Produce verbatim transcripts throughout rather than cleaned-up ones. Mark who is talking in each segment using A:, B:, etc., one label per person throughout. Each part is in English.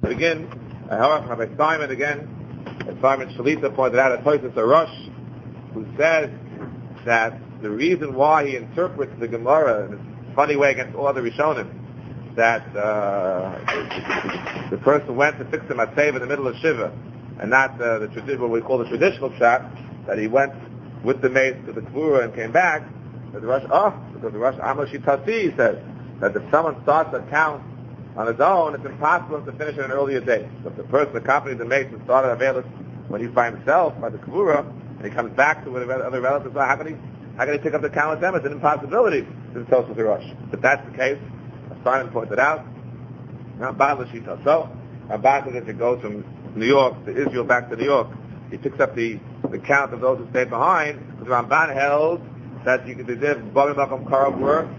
A: Begin, however, Rabbi Simon again, Simon Shalita pointed out at Tosis Arush, who says that the reason why he interprets the Gemara in a funny way against all other Rishonim, that uh, the person went to fix the Matzev in the middle of Shiva, and not uh, the tradi- what we call the traditional shot, that he went with the mace to the Kvura and came back, that the Rosh, oh, because the Rosh Amashi Tasi says that if someone starts a count on his own, it's impossible to finish at an earlier date. So if the person accompanied the mace and started Avelis when he's by himself, by the Kvura, and he comes back to where the other relatives are, how can he, how can he pick up the count with them? It's an impossibility to the Tosfos Rosh. If that's the case, as Simon pointed out, Ramban L'Shita. So, Ramban says if he goes from New York to Israel back to New York, he picks up the, the count of those who stayed behind, because Ramban held that you could do Bari Makam Karav work,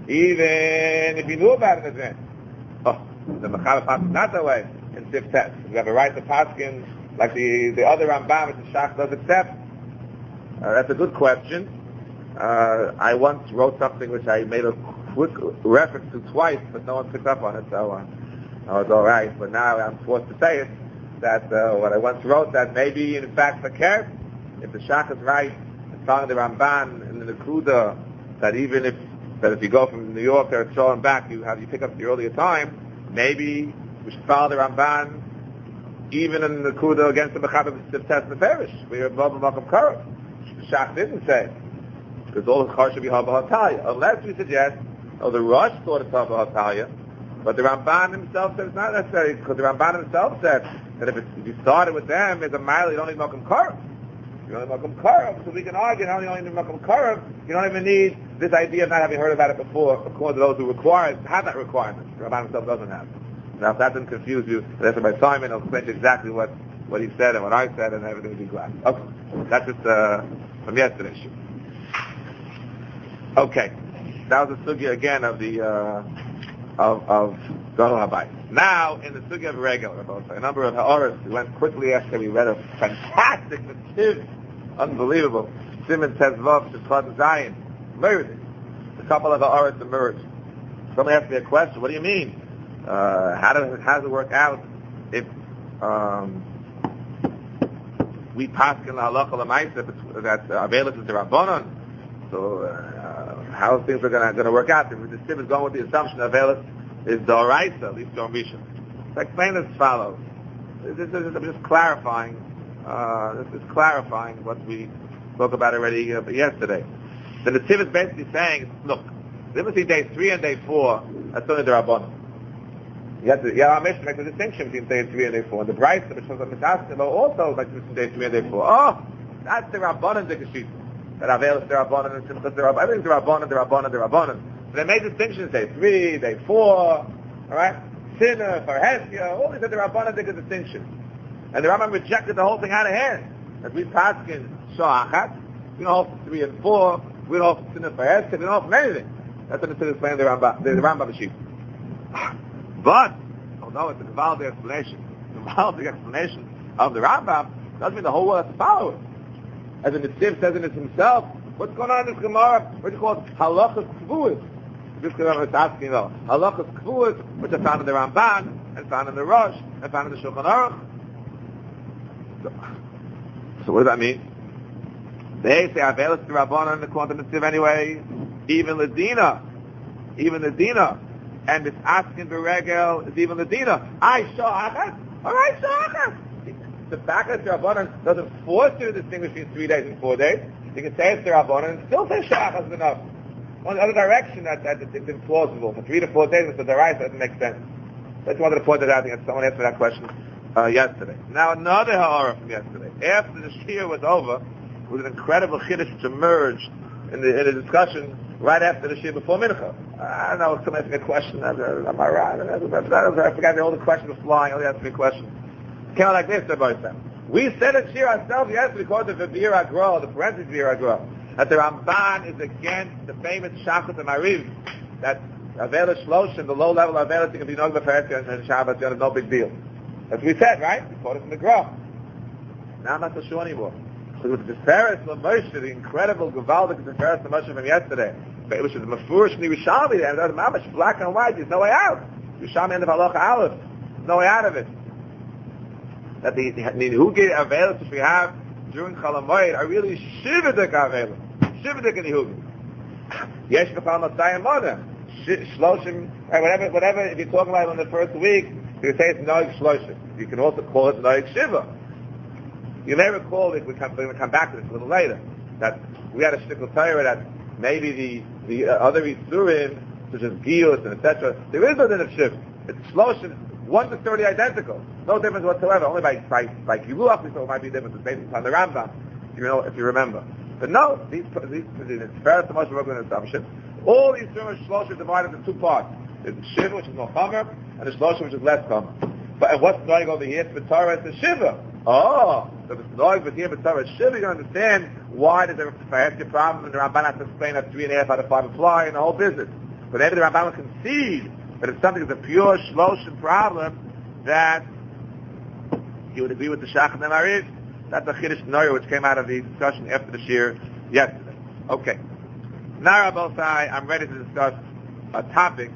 A: even if you knew about it in advance. Oh, the Mechaber Paskin not that way in Sif Tet. You have a right to Paskin like the, the other Rambam, which the Shach does accept. Uh, that's a good question. Uh, I once wrote something which I made a quick reference to twice, but no one picked up on it, so uh, I was all right. But now I'm forced to say it, that uh, what I once wrote, that maybe in fact the case, if the Shach is right, it's following the Ramban in the Nakuda, that even if that if you go from New York to Eretz and back, you have you pick up the earlier time. Maybe we should follow the Ramban even in the Nakuda against the Mechaber Siftes Meferish. We are Baba Makam Karav. The Shach didn't say, because all the Char should be Haba Hatalia, unless we suggest, oh, the Rosh thought it's Haba Hatalia, but the Ramban himself said it's not necessary, because the Ramban himself said that if, it's, if you started with them, it's a mile, you don't need Makam Karav. You don't need Makam Karav, so we can argue, not only don't need Makam Karav, you don't even need this idea of not having heard about it before, according to those who require, have that requirement. The Ramban himself doesn't have. Now, if that doesn't confuse you, that's by Simon, I'll explain exactly what, what he said and what I said, and everything will be glad. Okay. That's just uh, from yesterday's show. Okay. That was the sugya again of the, uh, of, of Gadol Habayis. Now, in the sugya of regular, a number of ha'aras, we went quickly after we read a fantastic, massive, unbelievable, Simon says Vav, Shechad Zayin, murdered. A couple of ha'aras emerged. Somebody asked me a question, what do you mean? Uh, how does it, how does it work out if um, we paskin la halacha l'maisa that Avelis is the Rabbanon? So uh, how things are going to work out? If the Siv is going with the assumption that Avelis is the Oraisa, at least Yom Rishon. So I explain as follows. This is I'm just clarifying. Uh, this is clarifying what we spoke about already uh, yesterday. So the Siv is basically saying, look, between day three and day four, that's only the Rabbanon. You have to, yeah, our mission makes a distinction between day three and day four. And the Brisa, which was a Mitzvah, also makes a distinction between day three and day four. Oh, that's the Rabbanon, the Kashit. That Avelis, the Rabbanon, and Simchas, the Rabbanon. Everything's the Rabbanon, the Rabbanon, the Rabbanon. But they made distinctions day three, day four, alright? Sinner, Farhesia, all these are the Rabbanon, they get distinction. And the Rambam rejected the whole thing out of hand. As we paskin Sha'achat, we don't hold from three and four, we don't hold from Sinner, Farhesia, we don't hold from anything. That's what it's explaining the Rambam, the, the Rambam Bashit. But, although it's a Gavaldic explanation, the Gavaldic explanation of the Rambam doesn't mean the whole world has to follow it. As the Nitziv says in it himself, what's going on in this Gemara? What do you call it? Halachas Kvuas. This Gemara is asking, though. Halachas Kvuas, which are found in the Ramban, and found in the Rosh, and found in the Shulchan Aruch. So, so what does that mean? They say, Avelis to Rabbanan in the Quantum Nitziv anyway, even the Dina, even the Dina. And this asking the regel is even the dina. I sha'achat. All right, sha'achat. The fact that the Rabbanan doesn't force you to distinguish between three days and four days. You can say it's the Rabbanan and still say sha'achat is enough. On the other direction, that, that it's implausible. For three to four days, it's the right, doesn't make sense. I just wanted to point that out. I think someone asked me that question uh, yesterday. Now another ha'ara from yesterday. After the shir was over, was an incredible chiddush which emerged in the, in the discussion right after the shir before mincha. I don't know, someone asked me a question, am I right? I forgot all the questions were flying, only asked me a question. It came out like this, about that. We said in shir ourselves, yes, because of the Vir Agro, the parentheses Vir Agro, that the Ramban is against the famous Shachot and Mariv, that Avelis Shloshim, the low level of Avelis, can be known by Parentheses and Shabbat, it's no big deal. That's what we said, right? We quoted from the Gra. Now I'm not so sure anymore. So with the Tiferes of Moshe, the incredible Gavaldik Tiferes of Moshe from yesterday, which is Mefurish and Yerushalmi, and that's mamash black and white. There's no way out. Yerushalmi end of Halacha Aleph. There's no way out of it. that the Nihugi Avelis which we have during Chol Hamoed are really Shivadik Avelis. Shivadik and Nihugi. Yesh B'chal Masai and Mona. Shloshim, whatever, whatever, if you're talking about it in the first week, you say it's Noig Shloshim. You can also call it Noig Shiva. You may recall, if we come, we're going to come back to this a little later, that we had a shtickle Torah that maybe the, the uh, other Yisurim, such as Giyus and et cetera, there is no din of Shiva. It's Shloshim, one to thirty identical. No difference whatsoever. Only by, by, by Giluach, we thought it might be different. It's based upon the Rambam, if you know, if you remember. But no, these, these, it's fair to much work with an assumption. All these Yisurim Shloshim are divided into two parts. There's the Shiva, which is more Chomer, and the Shloshim, which is less Chomer. But and what's going over here? The Torah is the Shiva. Oh, so if it's Noig, but here the Torah is Shiva, you understand why there's a Fahesha problem, and the Ramban has to explain that three and a half out of five apply, and the whole business. But maybe the Ramban will concede that if something is a pure Shloshim problem, that he would agree with the Shach and the Mariv. That's the Chiddush Noyer, which came out of the discussion after the Shir yesterday. Okay. Now, Rabbosai, I'm ready to discuss a topic,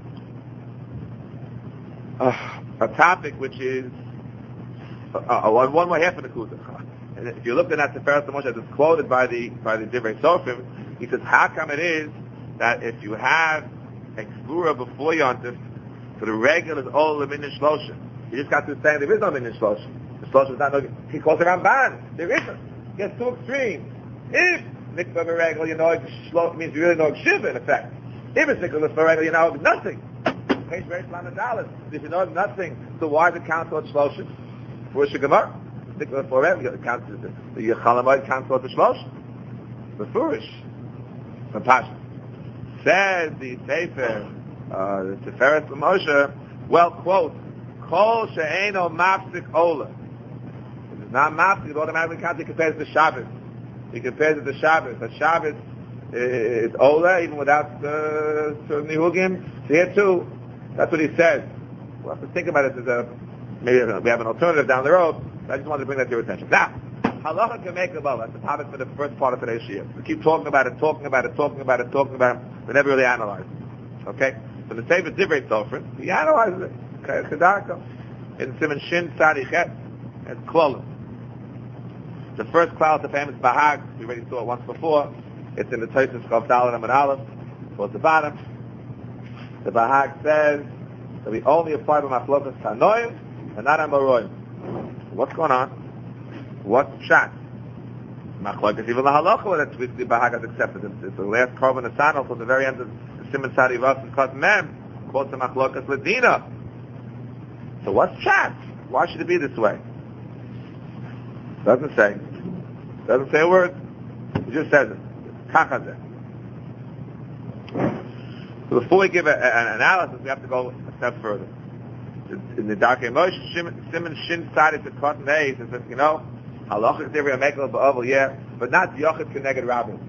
A: uh, a topic which is uh, uh, one, one more half of the Kudah. And if you look at that Sefer Moshe, as it's quoted by the by the Divrei Sofim, he says, how come it is that if you have a Kvura before Yontif, for the regular is all the Minyan Shloshim, you just got to say there is no Minyan Shloshim. The Shloshim is not no, he calls it Ramban. There isn't. He gets two extremes. If Mikvah Beregel, you know, Shloshim means you really know Shiva in effect. If it's Mikvah Beregel, you know nothing. If you know nothing, so why the council at Shloshim? For Shigamar? Mikvah Beregel, the council, the Chol Hamoed council at the Shloshim. The Furish. The Pasha. Says the Sefer, uh, the Sefer Moshe, well, quote, Kol she'eino mafsik ola. It is not mafsik, it automatically counts. He compares it to Shabbos. He compares it to Shabbos. But Shabbos is ola, even without uh, certain nihugim. So here too, that's what he says. We'll have to think about it as a, maybe we have an alternative down the road. I just wanted to bring that to your attention. Now, halacha can make a bow. That's the topic for the first part of today's year. We keep talking about it, talking about it, talking about it, talking about it. We never really analyze it. Okay? So the Sefer Divrei Sofrim, he analyzes it. Okay, Kedarko. In Siman Shin Tzadichet, it's Klolim. The first cloud, the famous Bahag, we already saw it once before. It's in the Tosis Chav Daled and Aleph, towards the bottom. The Bahag says that we only apply to Machlokas Tanoim and not Amoroim. What's going on? What's Pshat? Machlokas even the halacha that the Bahag has accepted. It's the last carbon of Sanel from the very end of Siman Tzadi Vav and Kot Mem, quotes the Machlokas Ladina. So what's Pshat? Why should it be this way? Doesn't say. Doesn't say a word. It just says it. Kachazeh. So before we give a, a, an analysis, we have to go a step further. In the Darkei Moshe, Siman Shin Tzadi to Kot Mei, it says, you know, Halachik Divrei Mekel Ba'ovel, yeah, but not Yochid Keneged Rabbin.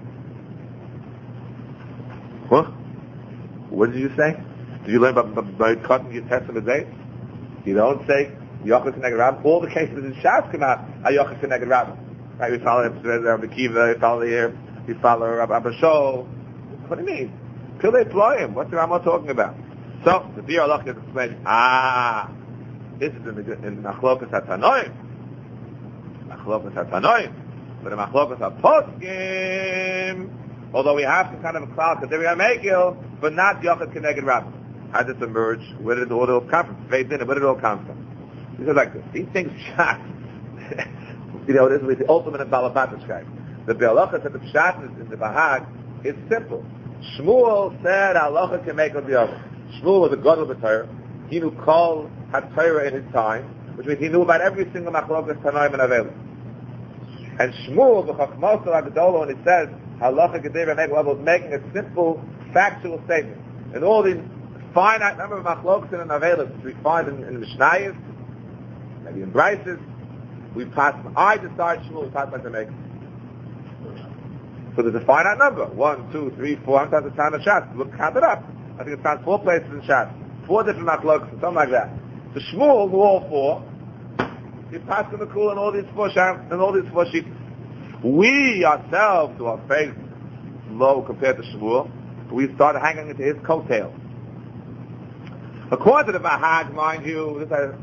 A: Huh? What did you say? Did you learn about by cutting your testament dates? You don't say Yochid Keneged Rabbin. All the cases in Shas come out are Yochid Keneged Rabbin. Right? We follow Rabbi Kiva, we follow here, we follow Rabbi Abashol. What do you mean? Pilei Ployim. What's the Rambam talking about? So the Bir Allah gets explained. Ah, this is in the in Machlokas HaTanoim. Machlokas HaTanoim. But the Machlokas HaPoskim, although we have some kind of a cloud, because they were Megil, but not Yochid Keneged Rabbin. How did this emerge? Where did it all come from? Faith in it. Where did it all come from? He says like this. These things shot. You know, this is the ultimate in Balabat described. The Be'alacha said the Pshat in the Bahag is simple. Shmuel said Halacha can make of the other. Shmuel was a god of the Torah. He knew Kol had Torah in his time, which means he knew about every single Machlokas Tanoim and Avelim. And Shmuel, the Chachmos Agdolo, when he says Halacha Gedei Make was making a simple factual statement. And all these finite number of Machlokas and Avelim, which we find in, in the Mishnayos, maybe in Brises, we pass. I decide Shmuel, we pass by to make. So there's a finite number. One, two, three, four. Sometimes it's time of Shas. Look, count it up. I think it's found four places in Shas. Four different Machlokas, something like that. So Shmuel knew all four. He passed in the cool and all these four Shas, and all these four sheep. We ourselves, to our faith, low compared to Shmuel, we started hanging into his coattails. According to the Bahag, mind you, this is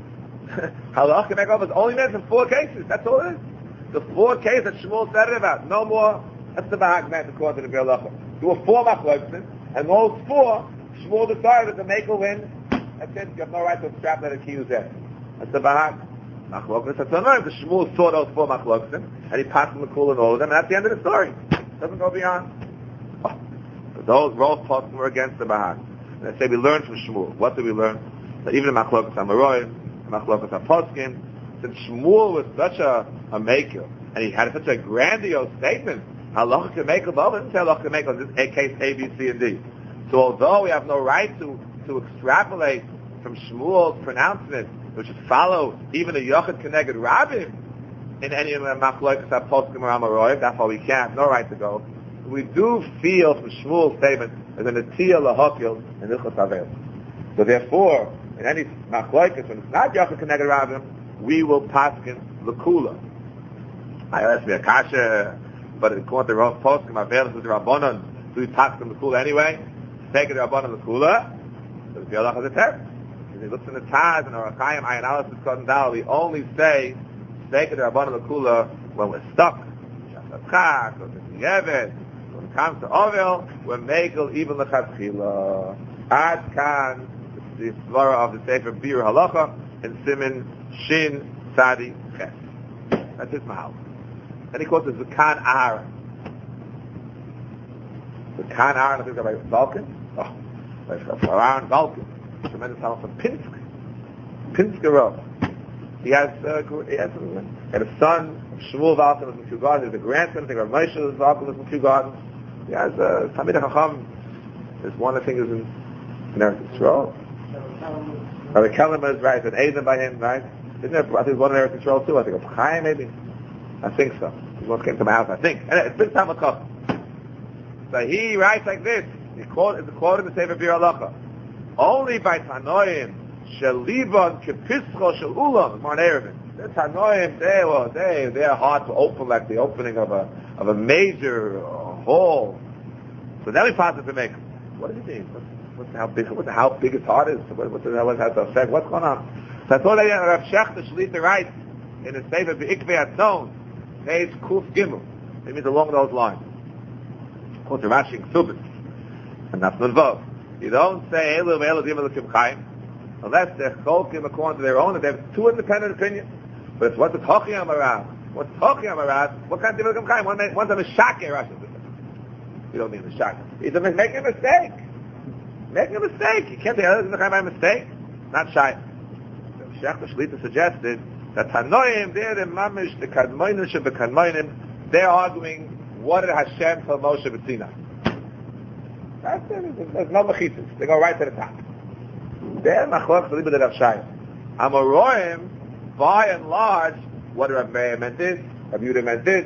A: Halacha make up is only meant in four cases. That's all it is. The four cases that Shmuel said it about. No more. That's the Bahag meant according to the Halacha. There were four machlokes, and those four, Shmuel decided to make a win. That's it. You have no right to extrapolate a kiyuz there. That's the Bahag. Machlokes. That's annoying. The Shmuel saw those four machlokes, and he passed them the cool and all of them, and that's the end of the story. Doesn't go beyond. Oh. Those Rolf Poskim were against the Bahag. And they say we learned from Shmuel. What did we learn? That even the Machlokas HaMaroim, the Machlokas HaPoskim, since Shmuel was such a, a maker, and he had such a grandiose statement, halacha can make a bubble, didn't say halacha can make in this case A, B, C, and D. So although we have no right to, to extrapolate from Shmuel's pronouncement, which is follow even a Yochid Keneged Rabbim in any of the Machlokas HaPoskim or HaMaroim, that's why we can't, no right to go. We do feel from Shmuel's statement as a Netiyah Lahokil and Ilchos Havel. So therefore, in any Machlokas, when it's not Yochid Keneged Rabbim, we will paskin L'Kula. I asked me a kasha, but according to Rav Poskim, Havel is the Rabbanon, so we paskin L'Kula anyway. Take it to Rabbanon L'Kula, so the Bialach has a text. If he looks in the Taz and our Chaim Ayin Aleph is Koden Dal, we only say take it to Rabbanon L'Kula when we're stuck. Shachach, or Yevet. When it comes to Ovel, we're Mekel even L'Chatchila. Ad Kan, the Svara of the Sefer Bir Halacha, and Simin Shin Sadi Ches. That's his mahal. And he calls it Zakan Aaron. Zakan Aaron, I think by Vulcan. Oh, by Aaron Vulcan. Tremendous talent from Pinsk. Pinsk Rav. He has, uh, he has he had a son, Shmuel Vulcan, was in two gardens. He has a grandson, I think Rav Moshe Vulcan was in two gardens. He has uh, Talmid HaChacham. There's one I think is in, in Eretz Yisrael. Rabbi Kellerman is right, an Aiden by him, right? Isn't there, I think one in Eretz Yisrael too, I think of Chaim maybe? I think so. He once came to my house, I think. And it's been time of So he writes like this, he quote, it's a quote in the Sefer Bir Halacha. Only by Tanoim, Shalibon Kepischo Shel Ulam, Mar Erevin. The Tanoim, they were, they, their hearts were open like the opening of a, of a major uh, hall. So then we pass it to make. What does it mean? What's, what's how big, what, how big his heart is? What, what, what has to affect? What's going on? So that's all that Rav Shechter Shlita writes in the Sefer B'ikvei Atzon, page Kuf Gimel. It means along those lines. Quote the Rashi in Ksubis. And that's not Vov. You don't say Elu Elu Elu Kim Chaim unless they're Cholkim according to their own, and they have two independent opinions. But it's what's the Tochi Amarad? What's Tochi Amarad? What kind of Elu Kim Chaim? One, one's a Meshakeh, Rashi says. You don't mean Meshakeh. He's a, making a mistake. Making a mistake. You can't say Elu Kim Chaim by mistake. Not shy. Shechter Shlita suggested that Tanoim, they're the Mamish, the Kadmoinim, the Kadmoinim, they're arguing what did Hashem tell Moshe B'Sinai. That's it. There's no machitas. They go right to the top. They're Machlok Saliba de Rav Shaya. Amoraim, by and large, what Rav Meir meant is, Rav Yehuda meant this,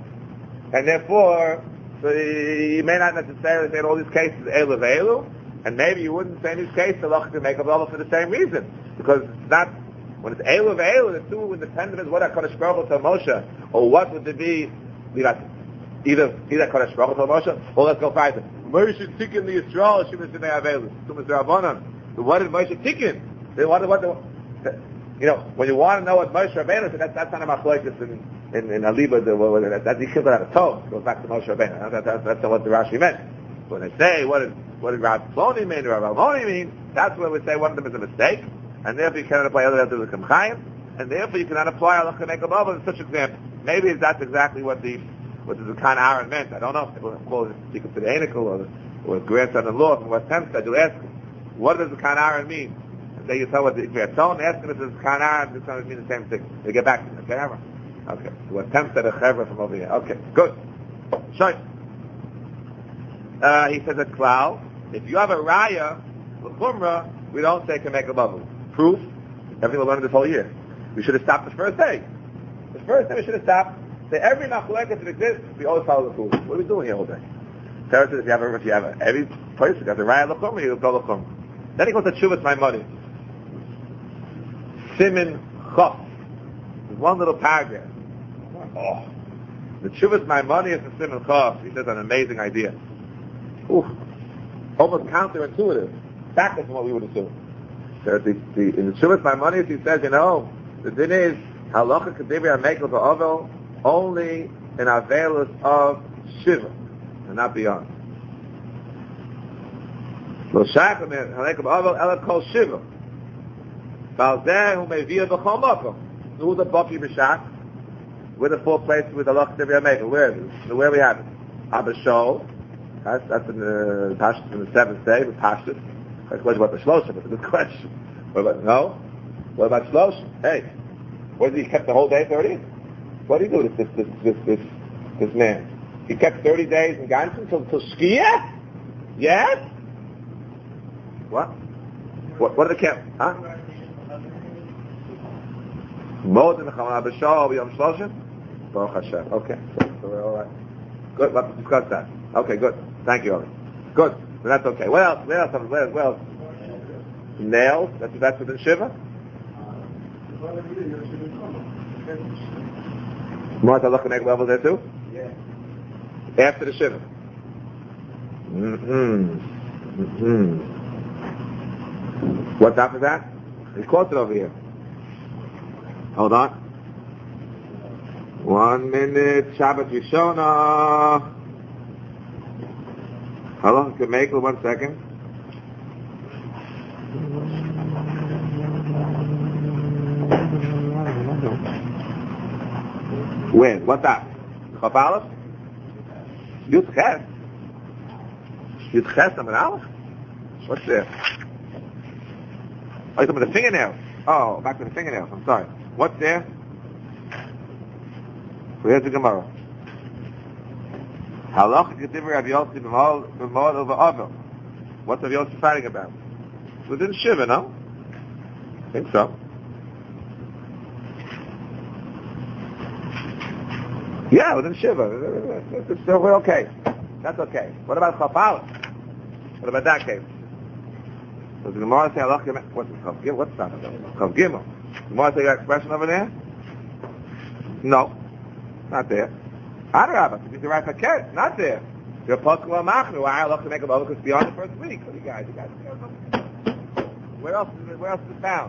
A: and therefore, so you may not necessarily say in all these cases Elu Ve'elu, and maybe you wouldn't say in these cases Allah can make a bubble for the same reason, because it's not. When it's Elu Ve'elu, the two independent is what HaKadosh Baruch Hu told Moshe, or what would it be? Either either HaKadosh Baruch Hu told Moshe, or let's go fight it. Moshe tikkun the Yisrael, Shemus B'nei Avelu, Tumas Rabbanan. What did Moshe tikkun? They wanted what the, you know, when you want to know what Moshe Rabbeinu said, that's, that's not a machlokes in, in, in Aliba, the, that's the Kibbutz out of Tov. It goes back to Moshe Rabbeinu. That, that, that's not what the Rashi meant. When they say, what did, what did Rav Ploni mean, or Rav Almoni mean, that's where we say one of them is a mistake. And therefore you cannot apply other than the Kamchayim, and therefore you cannot apply Allah Kaneka Baba in such example. Maybe that's exactly what the what the Zakan Aaron meant. I don't know. People call it Tikkun to the Enikel or or grandson-in-law from West Hempstead. You'll ask him, what does Zakan Aaron mean? And then you tell what the Ikvei ask him if it's Zakan Aaron, this one mean the same thing. They get back to me. Okay, Aaron? Okay. West Hempstead, a Chevra from over here. Okay, good. Shoy. Uh, he says a Klau, if you have a Raya, L'chumra, we don't say can make a bubble. Proof, everything we learned this whole year. We should have stopped the first day. The first day we should have stopped. Say every machlekes that exists, we always follow the rule. What are we doing here all day? Sarah says if you have a, if you have a, every person has a raya l'chumra, you go l'chumra. Then he goes to Tshuvas Maimonides. Simin Chof. There's one little paragraph. Oh, the Tshuvas Maimonides and Simin Chof. He says an amazing idea. Ooh, almost counterintuitive, backwards from what we would assume. The, the, in the Tshuvas Maimonides, he says, you know, The din is halacha kedibri hamekel ba'ovel only in avelus of shiva and not beyond. Lo shayach hamekel ba'ovel ela kol shiva. Balzeh hu meviyah b'chol makom. Who's the baki b'shach? With a full place with halacha kedibri hamekel. Where is it? Where we have it? Abashol. That's, that's in the Pashtus in the seventh day, with Pashtus. That's a question about the Shloshim. It's a good question. What about, no? What about Shloshim? Hey, what did he kept the whole day, thirty? What did he do, this, this, this, this, this man? He kept thirty days in Gansu until, until Shkia? Yes? What? What, what did he keep? Huh? More than the Chaman Abishal, Yom Shloshim? Baruch Hashem. Okay, so, so we're all right. Good, let's discuss that. Okay, good. Thank you, Oli. Good. So that's okay. What else? What else? What else? What else? Nails? That's that's within Shiva? More to look at next level there too? Yeah. After the Shiva. Mm-hmm. Mm-hmm. What's after that? He quotes it over here. Hold on. One minute. Shabbat Rishona. How long can make it? One second. When? What's that? Chaf Aleph? Yud Ches? Yud Ches Amar Aleph? What's there? Oh, you're talking about the fingernails. Oh, back to the fingernails. I'm sorry. What's there? Where's the Gemara? Halach Kedivri Rav Yossi b'mod over Avil. What's Rav Yossi fighting about? Within Shiva, no? I think so. Yeah, within Shiva. So we're okay. That's okay. What about Chaf Aleph? What about that case? Does the Gemara say Halach Kedivri? What's the Chaf Gimel? What's that? Chaf Gimel. The Gemara say that expression over there? No. Not there. Adarabah, to be right for Keret, not there. You're possible machnu. Why I love to make a bubble because beyond the first week. What do you guys? You guys, where else? Is it, where else is it found?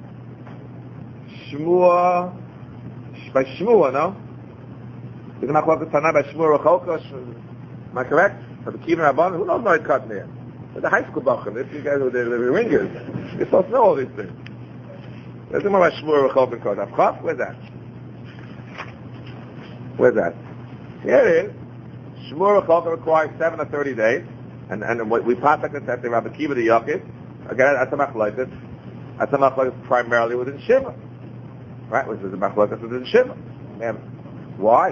A: Shmua, by Shmua, no? Isn't that called the Tanah by Shmua Rocholka? Am I correct? For the Kivin Rabban, who knows what it's cut there? They're the high school bachim. If you guys are the, the ringers, you're supposed to know all these things. There's more about Shmua Rocholka called Avchaf. Where's that? Where's that? Here it is. Shmur Chalka requires seven or thirty days, and and what we pass like that the Rabbi Kiva the Yakid. Again, that's a machlokes. That's a machlokes primarily within Shiva, right? Which is a machlokes within Shiva. Man, why?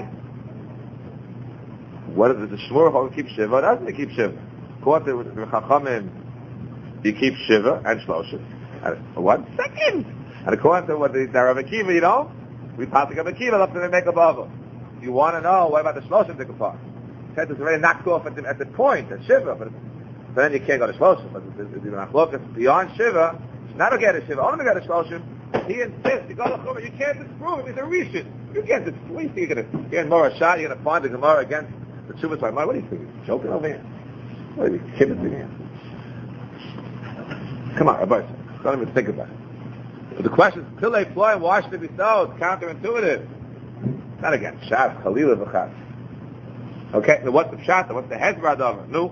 A: What is it? The Shmur Chalka keep Shiva? Doesn't it keep Shiva? According to the Chachamim, you keep Shiva and Shloshim. One second. And according to what the Rabbi Kiva, you know, we pass like Rabbi Kiva up to the make a bubble. You want to know what about the Shloshim Dikah part? Said it's already knocked off at the, at the point at Shiva, but, but then you can't go to Shloshim. But it's the Machlokas beyond Shiva. Not to get a Shiva, only to get a Shloshim. He insists. You go to Chumrah. You can't disprove it. It's a Rishon. You can't disprove. What do you think you're going to get more a shot? You're going to find the Gemara against the Shuvas by What do you think? You're joking over here? What are you kidding me here? Come on, Rabbi. Don't even think about it. But the question is, till they fly and why should it be so? It's counterintuitive. Not again. Shas, Chalila, V'chas. Okay, so what's the Pshat? What's the Hezbollah Dover? No?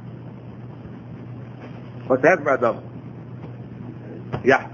A: What's the Hezbollah Dover? Yeah.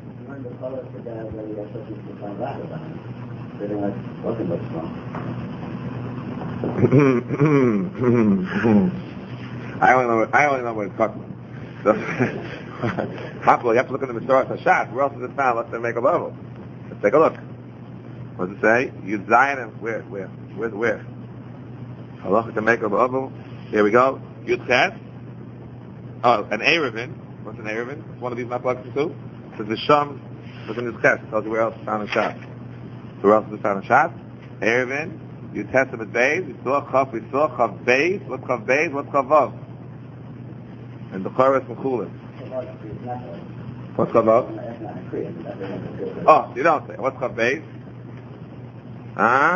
A: I only know. I only know what it's talking about. You have to look in the Masorah Hashat. Where else is it found? Let's make a level. Let's take a look. What does it say? Yud Zayin and where? Where? Where? Where? Halacha to make a level. Here we go. Yud Ches. Oh, an Erevin. What's an Erevin? It's one of these maplexes too. It says the Sham. Look in this Ches. Tells you where else it's found in Shas. Where else is it found in Shas? Erevin. Yud Ches of the Beis. We saw Chav. We saw Chav Beis. What's Chav Beis? What's Chav Vav? And the Choros Mechulim. What's Chav Vav? Oh, you don't say. What's Chav Beis? Huh?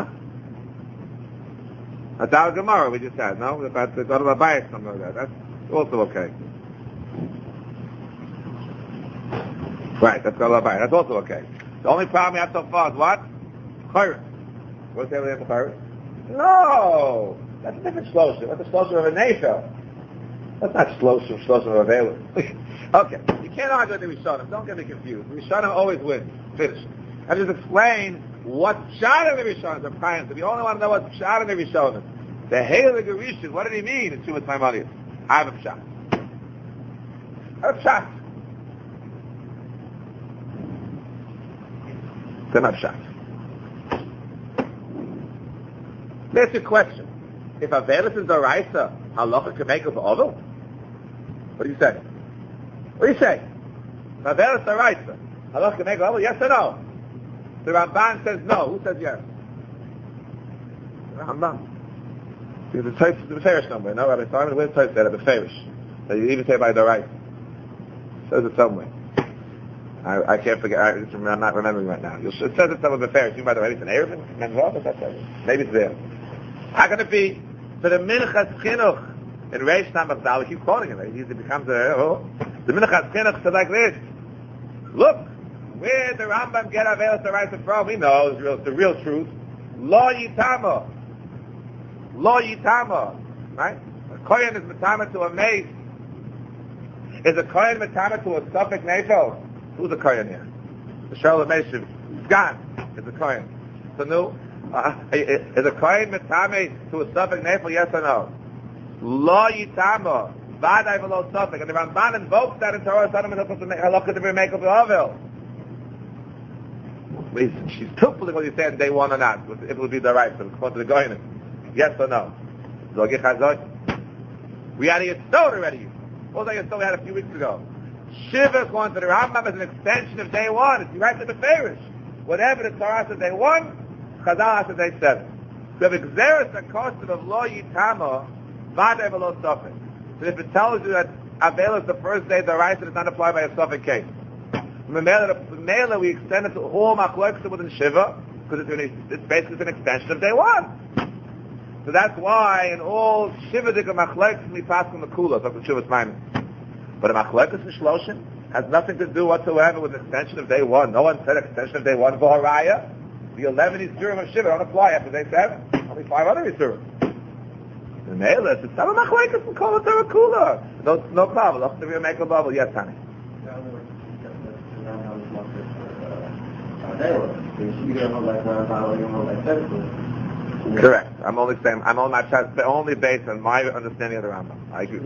A: That's our Gemara we just had, no? That's the God of a bias, something like that. That's also okay. Right, that's God of a bias. That's also okay. The only problem we have so far is what? Chayra. What's the other Chayra? No! That's a different shloshim. That's a shloshim of a nefel. That's not shloshim, shloshim of a vela. Okay, you can't argue with the Rishonim. Don't get me confused. The Rishonim always win. Finish. I just explain what shot in the Rishonim are praying. So we only want to know what shot in the Rishonim. The Hail of Gerishon, what did he mean in Shumas Maimonides? I have a shot. I have a shot. Then I have a shot. There's a question. If Avelis is Doraisa, halacha can make it for Ovel? What do you say? What do you say? If Avelis is Doraisa, halacha can make it for Ovel? Yes or no? The Ramban says no. Who says yes? The Ramban. The Beferish number. No, Rabbi Simon, where's the Tzitz there? The Beferish. That you even say by Doraisa. Says it somewhere. I, I can't forget. I, I'm not remembering right now. It says it somewhere Beferish. You by the way, it's an Erevin? Maybe it's there. How can it be? For the Minchas Chinuch in Reish Namach, we keep quoting him. He becomes a, oh, the Minchas Chinuch said like this. Look, where the Rambam get Avelis Doraisa from, we know it's, real, it's the real truth. Lo Yitama. Lo Yitama. Right? A Kohen is Matama to a mace. Is a Kohen Matama to a Suffolk Nefel? Who's a Kohen here? The Charlotte Meshiv. It's gone. It's a Kohen. So no. Uh, is a Kohen Matame to a Suffolk Nefel, yes or no? Lo Yitama. Vadai v'lo Suffolk. And the Ramban invokes that in Torah Sodom and Halacha to be make up the Ovel. She's too pulling what you said in day one or not. If it would be the right, so it's to the Goyim. Yes or no? We had a Yisod already. What was that Yisod we had a few weeks ago? Shiva going to the Rambam as an extension of day one. It's right to the Farish. Whatever the Torah says day one, Chazal says day seven. So if Xeris a custom of Lo Yitama, Vadei v'lo Suffolk. So if it tells you that Avela is the first day, the right does not apply by a Suffolk case. Mela, we extend it to all Machlokes within Shiva, because it's, it's basically an extension of day one. So that's why in all Shiva Dika Machlokes we pass from the Kula, so Shiva's Maimon. But a Machlokes in Shloshim has nothing to do whatsoever with the extension of day one. No one said extension of day one for Haraya. The eleven Yisurim of Shiva don't apply after day seven. Only five other Yisurim. The Mela, it's not a Machlokes from Kula to a Kula. No, no problem. Look to be a make a bubble. Yes, honey. Correct. I'm only saying, I'm only, my only based on my understanding of the Rambam. I agree.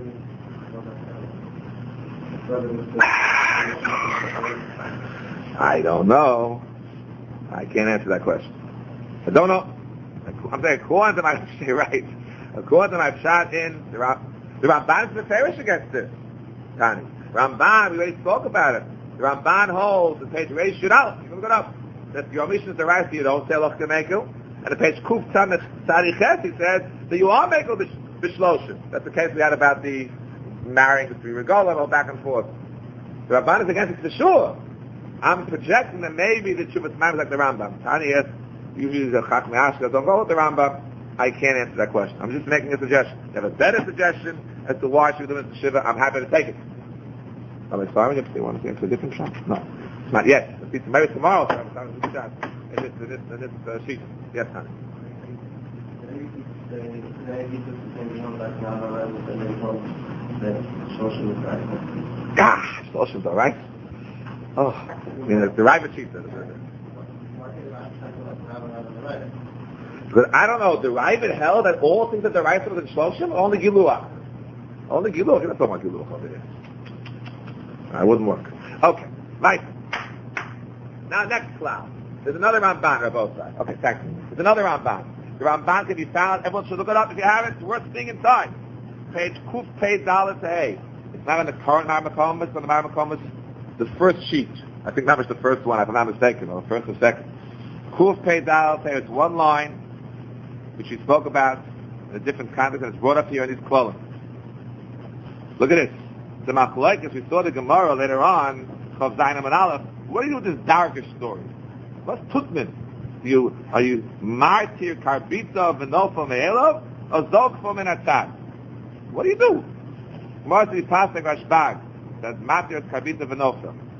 A: I don't know. I can't answer that question. I don't know. I'm saying, according to my, you're right. According to my shot in, the Ramban is the Farish against this. Tani. Ramban, we already spoke about it. The Ramban holds the page Reish Yud Aleph. You can look it up. That your mission is the right, so you don't say Loch Kemeku. And the page Kuf Tzamech Tzadiches, he says that you are Mekel B'Shloshim. That's the case we had about the marrying the three regalim, all back and forth. The Ramban is against it for sure. I'm projecting that maybe the Shuvas Maim is like the Rambam. Tani, yes, usually the Chachmei Ashkenaz don't go with the Rambam. I can't answer that question. I'm just making a suggestion. If you have a better suggestion as to why she was doing the Shiva, I'm happy to take it. I'm sorry, if they want to answer a different shot. No, not yet. It's maybe tomorrow. So I'm starting to do that in this, in this, in this uh, sheet. Yes, honey. Ah, Shloshim, all right. Oh, I mean, the Riva sheet. But I don't know. The Riva held that all things that the Riva was in Shloshim, only Giluach. Only Giluach. You're not talking about Giluach over here. It wouldn't work. Okay, right. Now next cloud. There's another Ramban on both sides. Okay, thank you. There's another Ramban. The Ramban can be found. Everyone should look it up. If you have it, it's worth seeing inside. Page Kuf Pei Dalet Hey. It's not on the current Marmakomis, but the Marmakomis, the first sheet. I think that was the first one, if I'm not mistaken, or the first or second. Kuf Pei Dalet Hey. It's one line, which we spoke about in a different context, and it's brought up here in these columns. Look at this. The Machlokes, we saw the Gemara later on, Chav Zayin and Aleph. What do you do with this darker story? What's Tutman? Do you, are you Martir Karbitza V'nofa Me'elov or Zokfa Menatzad? What do you do? Gemara says Pasek Rashbag. That's Martir Karbitza V'nofa.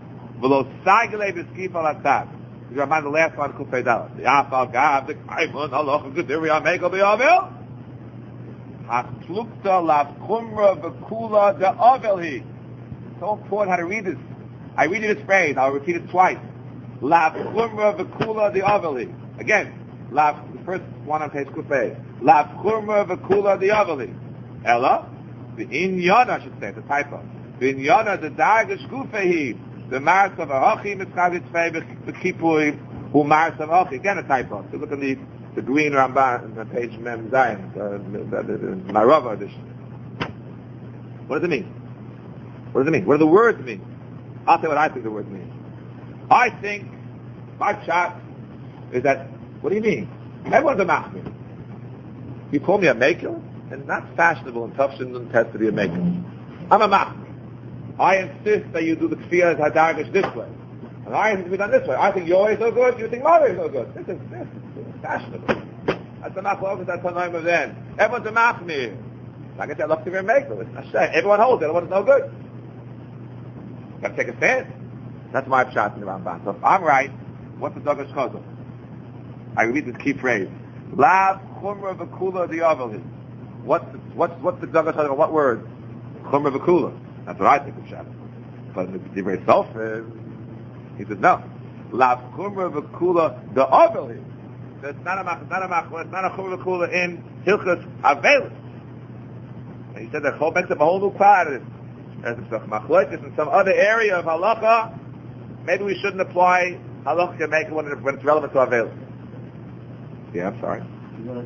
A: V'lo sagile b'skif al atzad. You remind the last one, Kufay Dalet. Yafal gav, the kaimun, halacha gediri amego b'yavel. Haslukta lav kumra v'kula de'avel hi. So important how to read this. I read it as phrase, I'll repeat it twice. Lav kumra v'kula de'avel hi. Again, lav, the first one on page Kufay. Lav kumra v'kula de'avel hi. Ella, the inyana, I should say, the typo. The inyana, the dargish Kufay hi. The Mars of Achi Mitzchavit Fei B'Kipui Hu Mars of Achi. Again a typo. So look at the the green Ramban on page Mem Zayin, uh, the, the, the Marava edition. What does it mean? What does it mean? What do the words mean? I'll tell you what I think the words mean. I think my shot is that. What do you mean? Everyone's a machmir. You call me a maker, and it's not fashionable and tough shouldn't test to be a maker. I'm a machmir. I insist that you do the kfiyah hadargish this way. And I insist to be done this way. I think your way is no good, you think my way is no good. This is, this is fashionable. That's the machlokes, that's the name of them. Everyone's a machmir. Like I said, look to your maker. It's not shame. Everyone holds it, everyone's no good. Gotta take a stand. That's my shot in the Ramban. So if I'm right, what's the Dogash Chazal? I read this key phrase. Lav chumra v'kula di'avel. What's the, what's, what's the Dogash Chazal? What word? Chumra v'kula. That's what I think of Shabbat. But the Divrei Sofer, he said no. Lav chumra v'kula de'avel. It's not a mach, it's not a mach, it's not a chumra v'kula in Hilchos Avelis. And he said that whole makes up a whole new part of it. As it's machlokes in some other area of halacha, maybe we shouldn't apply halacha to make it when, it when it's relevant to Avelis. Yeah, I'm sorry. So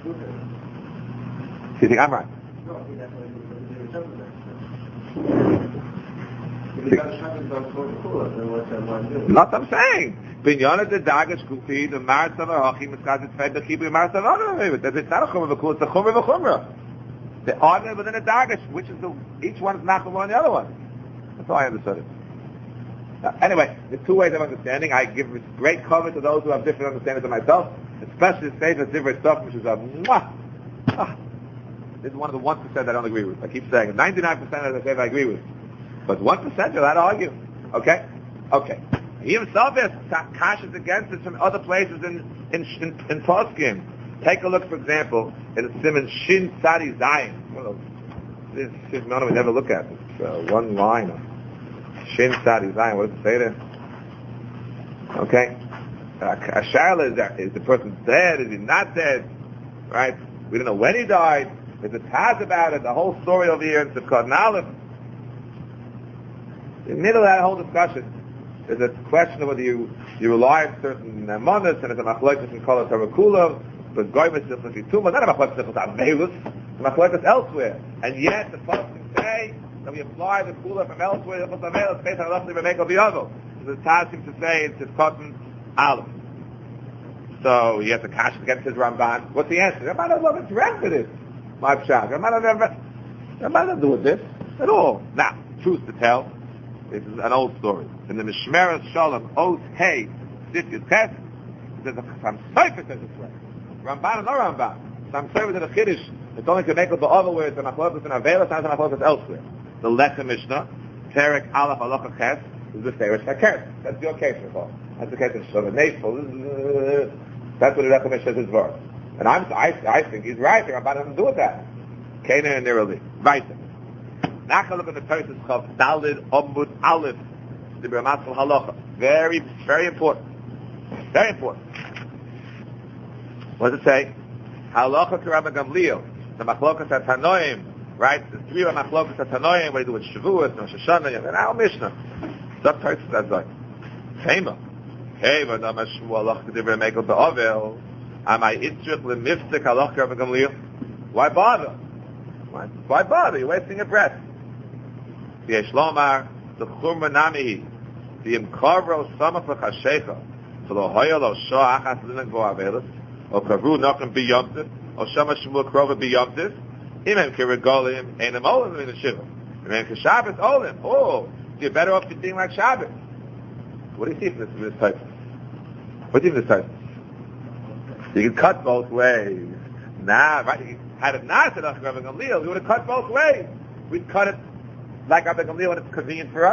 A: you think I'm right? Not what I'm saying. Binyana the dagas kufi the mars of hachi miskazit fed the kibu mars of hachi. That's it's not a chumra v'kula, it's a chumra v'chumra. The order within a dagas, which is the each one is not the one on the other one. That's how I understood it. Uh, anyway, the two ways of understanding. I give great cover to those who have different understandings than myself, especially the state of different stuff, which is a mwah. Ah, this is one of the one percent I don't agree with. I keep saying ninety-nine percent of the say I agree with. But one percent you'll have to argue. Okay? Okay. He himself has kashas against it from other places in in in, in Poskim. Take a look, for example, in the Simon Shin Tzadi Zayin. This is one we never look at. It's uh, one line of Shin Tzadi Zayin. What does it say there? Okay. Uh, Asharla is that is the person dead? Is he not dead? Right? We don't know when he died. There's a taz about it. The whole story over here in Sivkot Aleph. In the middle of that whole discussion, there's a question of whether you, you rely on certain uh, monas, and it's a machlokes in Kol HaTarakula, but goyim is different tuma. Not a machlokes different avelus, a machlokes elsewhere. And yet the folks can say that we apply the kula from elsewhere, the avelus based on lachli v'meiko b'yavo. So the Taz seems to say it's it's cotton aleph. So he has a kash against his Ramban. What's the answer? Ramban doesn't have a direct to this. My pshat. Ramban doesn't have Ramban doesn't do with this at all. Now, truth to tell, this is an old story. In the Mishmeres Shalom, Oath Hey, Sifyat Tes, there's a some Sefer says this way. Ramban and no Ramban. Some Sefer to the Chiddush. It's only to make up the other words, the Machlokes and Avelis, and the Machlokes elsewhere. The Lechem Mishnah, Perek Aleph Halacha Ches, is the Sefer Shakers. That's your case, Nicole. That's the case of Shalom Neifel. That's what the Lechem Mishnah says verse. And I'm, I, I think he's right. The Ramban doesn't do with that. Kana and Nirali. Right. Now look at the Tosis Chav Dalid Omud Aleph, the B'Matzal Halacha. Very, very important. Very important. What does it say? Halacha Karama Gamliel. The Machlokas at Tanoim, right? The three of Machlokas at Tanoim, where they do with Shavuos, Rosh Hashanah, and our Mishnah. That Tosis that's like. Fema. Hey, but I'm a Shmuel Halacha Kedivre Mekel Ba'avel. Am I Yitzrich Lemiftik Halacha Karama Gamliel? Why bother? Why, why bother? You're wasting your breath. The Yeshlomar, the Chumra Namihi, the Imkavro Samach L'Chashecha, so the Hoya Lo Shoah Achas Linek Bo Avelis, or Kavru Nochem B'Yomtiv, or Shama Shmuel Krova B'Yomtiv, Imem Kirigolim, Einem Olim in the Shiva. Imem Kishabbat Olim. Oh, you're better off being like Shabbat. What do you see from this, from this type? What do you see from this type? You can cut both ways. Nah, right? Had it not said Rabbi Gamliel, we would have cut both ways. We'd cut it like Rabbi Gamliel when it's convenient for us,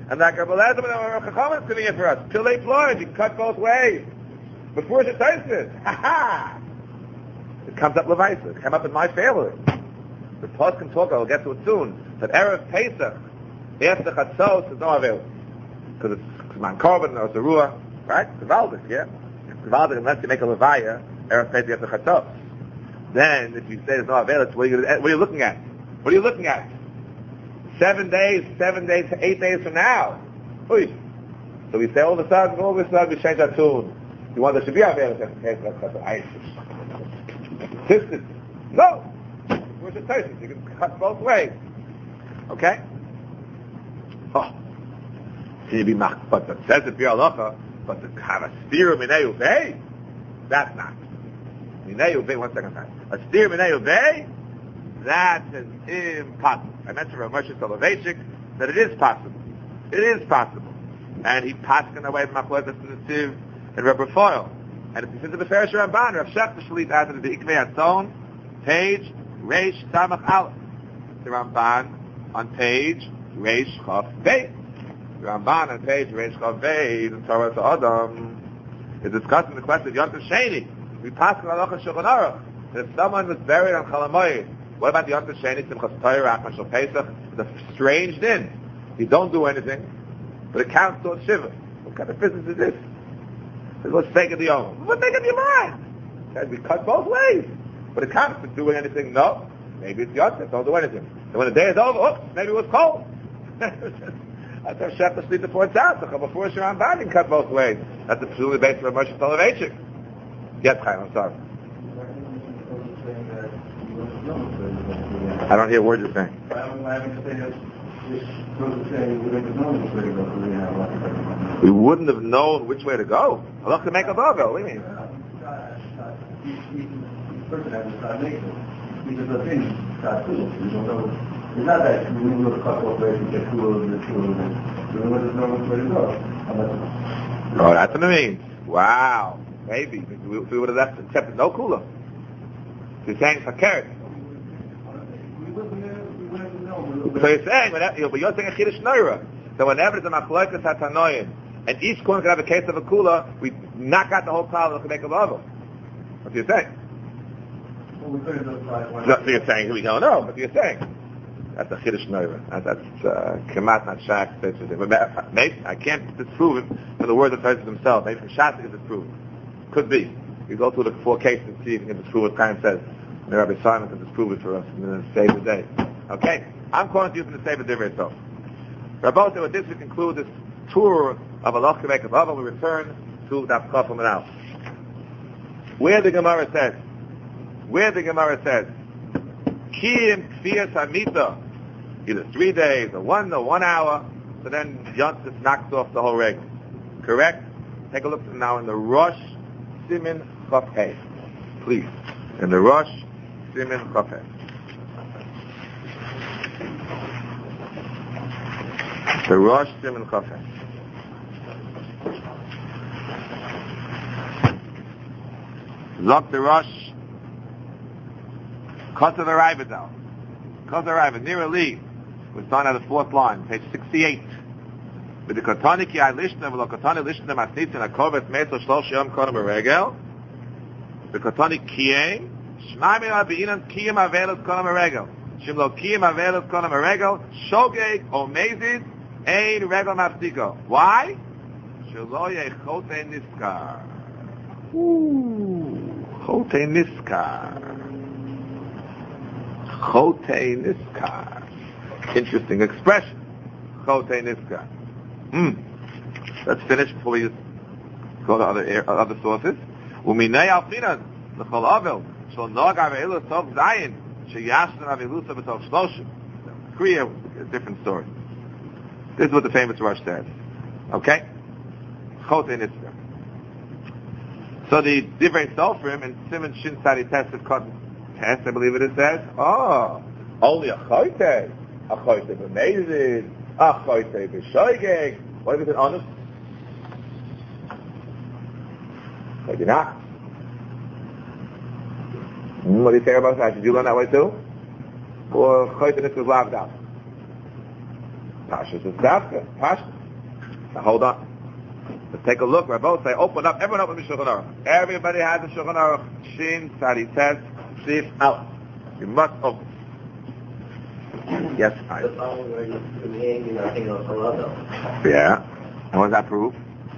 A: And like Rabbi Elazar and Rabbi Chacham is coming in for us. Pilei Floyd, you can cut both ways. Before it's a ha ha! It comes up Levaisa. It came up in my family. The Pos can talk, I'll get to it soon. That Erev Pesach, after Chatzos, is no available. Because it's Man Korban, or Zerua, right? It's Gavaldik, yeah? It's Gavaldik unless you make a Levaya, Erev Pesach after Chatzos. Then, if you say there's no available, what are you, what are you looking at? What are you looking at? Seven days, seven days, eight days from now. Uy. So we say all of a sudden, all of a sudden we change our tune. You want there should be available after Pesach, I insisted. No! Where's the person? You can cut both ways. Okay? Oh. Can you be mach? But it says it be halacha, but to have a steer minei uvei, that's not. Minei uvei, one second time. A steer minei uvei, that is impossible. I mentioned from Moshe Soloveitchik that it is possible. It is possible. And he passed in away from Machlokes and Nesiv and Rebbe Foyle. And if you see the Beferish Ramban, Rav Shech Shalit added the Ikvei Atzon, page Reish Samach Aleph. The Ramban on page Reish Chav Beit. The Ramban on page Reish Chav Beit in Torah to Adam is discussing the question of Yontav Sheni. We pass in Halacha Shulchan Aruch. If someone was buried on Chalamoyed, what about the Yontav Sheni Simchas Torah Achman Shal Pesach? It's a strange din. You don't do anything, but it counts towards Shiva. What kind of business is this? Let's take it the own. What's making your mind? Okay, we cut both ways. But it counts for doing anything. No. Maybe it's Yontav. Don't do anything. And when the day is over, oops, maybe it was cold. That's how Shech Shalit points out. So before Sharon Bani cut both ways. That's the presumably based on Moshe Soloveitchik. Yes, Chaim, I'm sorry. I don't hear what you're saying. We wouldn't have known which way to go. Allah can make a dog go. What do you mean?
B: It's not that we will cut off ways and get two of the two of them. We wouldn't know which way to go.
A: Oh, that's what it means. Wow. Maybe. If we, if we would have left except no cooler. You're saying for carrot. So you're saying, but you're saying a Chiddush Noira. So whenever there's a Machlokes HaTanoim, and each corner could have a case of a cooler, we knock out the whole pile and make a lava. What you're saying?
B: Well,
A: no, so you're saying we don't know, but you're saying that's a Chiddush Noira. That's Kemat, not Shach. But maybe I can't disprove it from the words of the themselves. Maybe from Shach it is disproved. Could be. We go through the four cases and see if we can disprove what Chaim says. And Rabbi Simon can disprove it for us and then save the day. Okay? I'm calling to you from the save the day itself. Rabbi said with this we conclude this tour of Allah Kevek Abba. We return to Daf Chaf and out. Where the Gemara says, where the Gemara says, Kiyim Kfiyas Hamita, either three days or one or one hour, so then Yontif knocks off the whole regel. Correct? Take a look now in the Rosh Simin Chaf Hey. Please. In the Rosh Simin Chaf Hey. The Rosh Simin Chaf Hey. Zok the Rosh Kosa the Rivadal. Kosa Rivadal. Near Ali. We're starting at the fourth line, page sixty-eight. With the Kotani ki ay lishna v'lo Kotani lishna masnitzin hakovet meso shlosh yom kodem haregel. The Kotani kiyem shmai min abi'inan kiyem avelos kodem haregel. Shim lo kiyem avelos kodem haregel shogeg o mezid ein regel mafsiko. Why? Shelo yechote niskar. Ooh, chote niskar. Chote niskar. Interesting expression. Chote niskar. Hmm. Let's finish before we just go to other other sources. Uminei alfinan l'chol avel shel nog avelu tov zayin sheyashner avelusa b'tov shloshim. Three a different story. This is what the famous Rosh says. Okay? Chote niskar. So the Divrei Sofrim and Simon Shin Sadi Test of Cotton Test, I believe it is, says, oh, only a chote, a chote b'mezid, a chote b'shoigeg. What if it's an honest? Maybe not. Mm, what do you say about that? Did you learn that way too? Or chote is laved out? Pashas is davka. Pashas. Now hold on. Let's take a look. Rabbi say, open up. Everyone open the Shulchan Aruch. Everybody has a Shulchan Aruch. Shin, Tzadi, Tes, Sif, out. You must open. Yes, I.
C: The following where you create, you know, thing of Colorado.
A: Yeah. And what does that prove?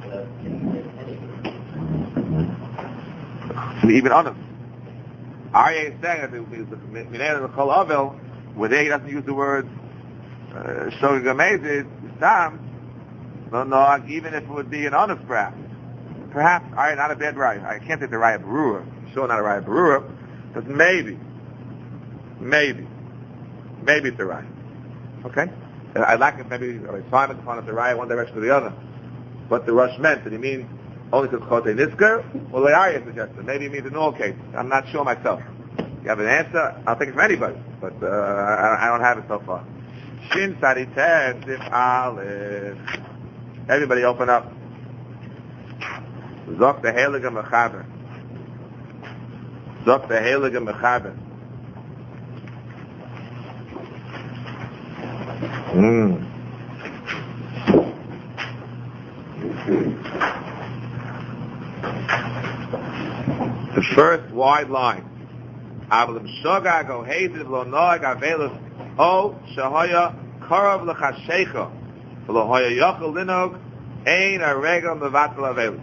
A: And even honest. Aryeh is saying that the Minay of the Kol Avil, where there he doesn't use the word Shogeg Amazed, Sam, no, no, even if it would be an honest perhaps. Perhaps, Aryeh, not a bad Raya. I can't say the Raya Berurah. Sure, not a Raya Berurah, but maybe, maybe, maybe it's a Raya. Okay? I like it, maybe Simon upon it, the Raya one direction or the other. What the Rush meant, did he mean only to Chote Nisker? Well, the Aryeh suggested. Maybe it means in all cases. I'm not sure myself. You have an answer? I'll take it from anybody. But uh, I, I don't have it so far. Shin Tzadi Tes Sif Aleph. Everybody open up. Zok the Heilige Mechaber. Zok the Heilige Mechaber. Hmm. The first wide line. Avalim shogag o heiziv lo noag avelus o shahaya karav l'chashecha lo haya yachal linog ein a regel mevatel avelus.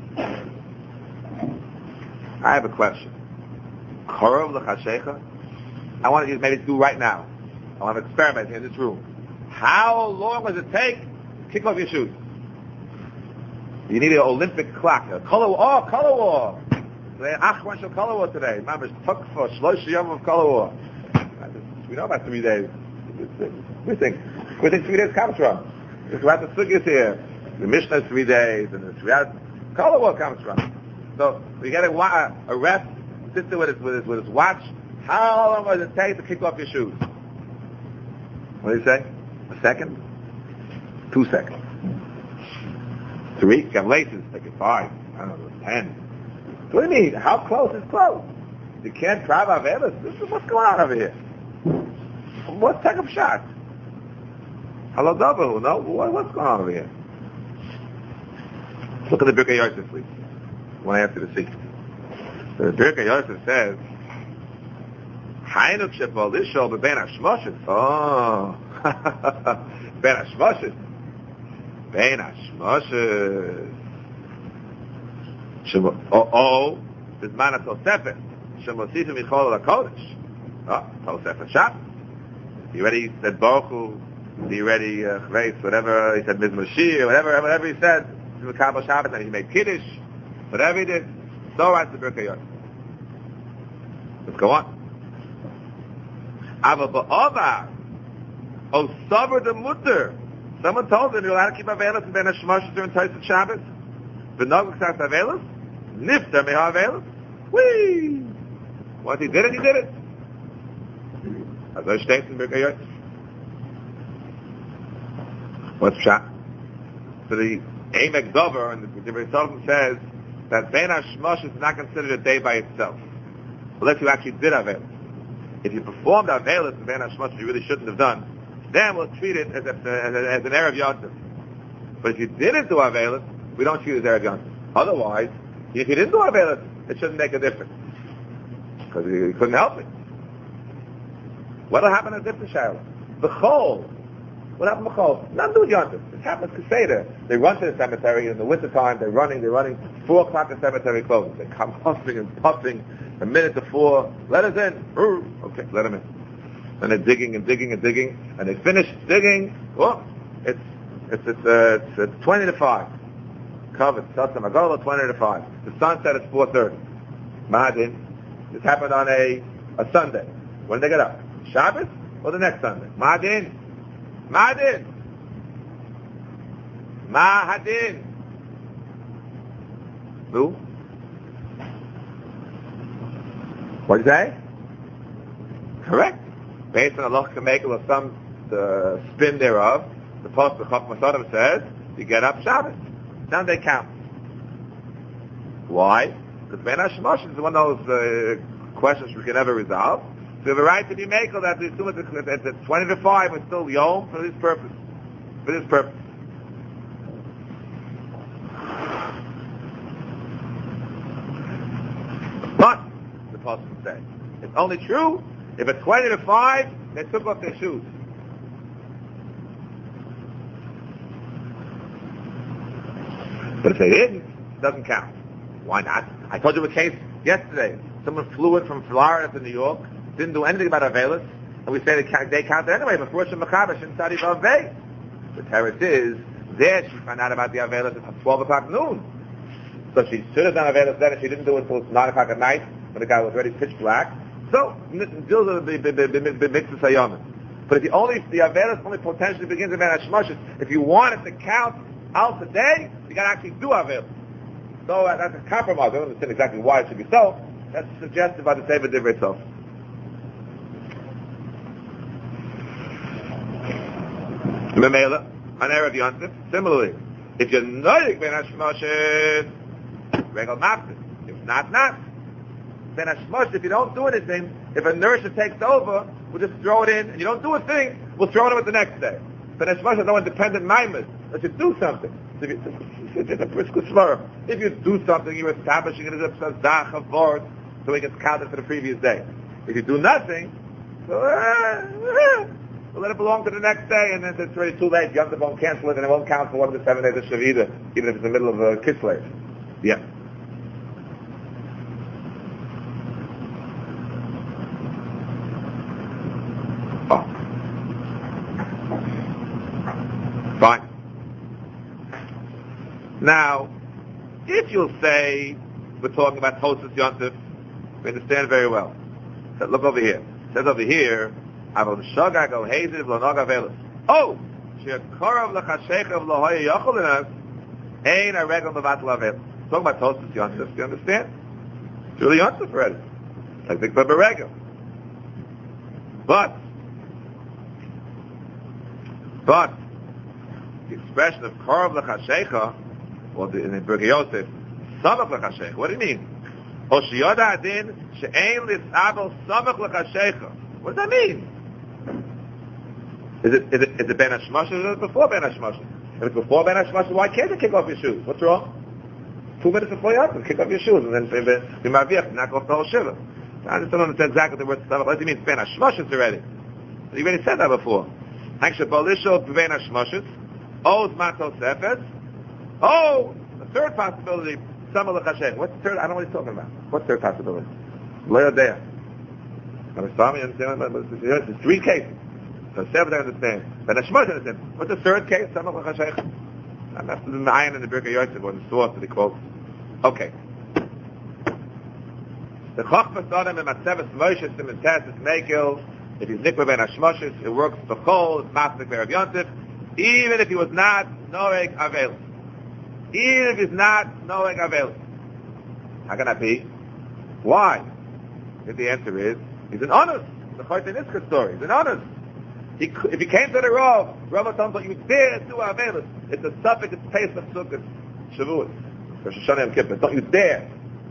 A: I have a question. Karav l'chashecha? I want to maybe do right now. I want to experiment in this room. How long does it take to kick off your shoes? You need an Olympic clock. A color war. Oh, color war. Achman shel color war today. Mamish tukfa shlosh yom of color war. We know about three days. We think. We think three days comes from. This is what the sugyas here. The Mishnah is three days, and the Sriyat color war comes from. So we get a, a ref, sits there with his, with his with his watch. How long does it take to kick off your shoes? What do you say? A second? Two seconds. Three? You have laces. Take it five. I don't know, ten. What do you mean? How close is close? You can't drive off Evis. This is what's going on over here. What's take up shots? Hello, double. No? What, what's going on over here? Look at the Birkei Yosef, please. I want to ask you to see. The Birkei Yosef says, Hainuk shebal lishol b'bein hashmoshes. Oh. Ben hashmoshes. Ben hashmoshes. Oh, oh, this man of Tosefet. Shemosifim yichol l'kodesh. Oh, Tosefet Shab. He already said Baruch. He already uh, whatever he said Mizmor Shir, whatever, whatever he said. He was Kabbalah Shabbat, and he made Kiddush. Whatever he did, so writes the Birkei Yosef. Let's go on. Ava ba'ava, o savar de mutter. Someone told him you're allowed to keep Avelis and Ben Hashmoshes during Tosefet Shabbos. V'noguk sas Avelis. Nifta meha Avelis. Whee! Once he did it, he did it. As I state in Birkei Yosef. What's shot? So the Emek Dover and the Divrei Sultan says that Ben Hashmosh is not considered a day by itself, unless you actually did Avelis. If you performed Avelis and Ben Hashmosh you really shouldn't have done, then we'll treat it as, a, as, a, as an Erev Yontif. But if you didn't do Avelis, we don't treat it as Erev Yontif. Otherwise, if you didn't do Avelis, it shouldn't make a difference. Because you, you couldn't help it. What'll happen at different Shiloh? The Chol. What happened to Chol? Nothing to do with Yontif. It happens to Seder. They run to the cemetery in the wintertime. They're running, they're running. Four o'clock the cemetery closes. They come huffing and puffing. A minute to four. Let us in. Okay, let them in. And they're digging and digging and digging. And they finish digging. Oh, it's, it's, it's, uh, it's, it's twenty to five. Covered. Sassam Agala, twenty to five. The sun set at four thirty. Madin. This happened on a, a Sunday. When did they get up? Shabbos or the next Sunday? Madin. Madin. Mahadin. Who? What did you say? Correct. Based on Allah Kamekel or some uh, spin thereof, the post of Chok Masadim says, you get up Shabbos. Sunday counts. Why? Because Ben Hashmosh is one of those uh, questions we can never resolve. So we have a right to be makel that we assume it's at twenty to five, it's still Yom for this purpose. For this purpose. person say. It's only true if at twenty to five, they took off their shoes. But if they didn't, it doesn't count. Why not? I told you a case yesterday. Someone flew in from Florida to New York, didn't do anything about Avelis, and we say they count, they count it anyway, before Shem Mechaber, Shem Tzadi Vavei. The teretz is, there she found out about the Avelis at twelve o'clock noon. So she should have done Avelis then, and she didn't do it until nine o'clock at night, when the guy was already pitch black. So, deals with the mitzvah sayonim. But if you only, the Avelis only potentially begins in Ben Hashmoshes, if you want it to count out today, you gotta actually do Avelis. So uh, that's a compromise. I don't understand exactly why it should be so. That's suggested by the Sefer Divrei itself. Memela, an Erev Yontif. Similarly, if you're noyig Ben Hashmoshes, regal maftis. If not, not. Ben Hashmoshes, if you don't do anything, if a nurse takes over, we'll just throw it in, and you don't do a thing, we'll throw it in the next day. Ben Hashmoshes is no independent maimed. Let's just do something. If you, if you do something, you're establishing it as a tzadach of word, so it gets counted for the previous day. If you do nothing, so, uh, we'll let it belong to the next day, and then it's already too late. You have to won't cancel it, and it won't count for one of the seven days of Shavida, even if it's in the middle of a Kislev. Yeah. Oh. Fine. Now, if you'll say, we're talking about Tosas Yontif, we understand very well. So look over here. It says over here, Avon Shogag O Haziv Lo Nog Avelis. Oh! She'korav L'chashechav Lo Hoya Yocholinas Ein a Regel Mevat L'avelis. Talking about Tosas Yontif, do you understand? It's really Yontif already. Like Big Baba Regel. But, but, the expression of Korav L'chashecha, or the, in the Birkei Yosef, Samach L'chashecha, what do you mean? Oshiyoda Adin She'ein L'Isabel Samach L'chashecha. What does that mean? Is it, is it, is it Ben Hashmoshes or is it before Ben Hashmoshes? If it's before Ben Hashmoshes, why can't you kick off your shoes? What's wrong? Two minutes before you have to kick off your shoes, and then you might be able to knock off the whole shiva. I just don't understand exactly the word Samach. What does it mean? Ben Hashmoshes already. You already said that before. Actually, Bolisho Ben Hashmoshes. Oz Matos Efes. Oh, the third possibility, Samach L'chashecha. What's the third? I don't know what he's talking about. What's the third possibility? Leodea. It's three cases. So seven I understand. But Hashmoshes understand. What's the third case? Samach L'chashecha. And that's the Ayin in the Birkei Yosef, or the source that he quotes. Okay. The Chochmas Adam and Matzeves Moshe Simentes is Mekil. If he's Nikva Ben Hashmoshes, it works the Chol, it's Maslik B'Erev Yontif, even if he was not Noeg Avelis. Even if he's not Noeg Avelis. How can that be? Why? If the answer is, he's an honest. The Chayte Niska story. He's an honest. He, if he came to the Rav, Rav told him, you dare do Avelis. It's a suffix, it's Pesach Sukkot. Shavuot. Rosh Hashanah Yom Kippur. Don't you dare.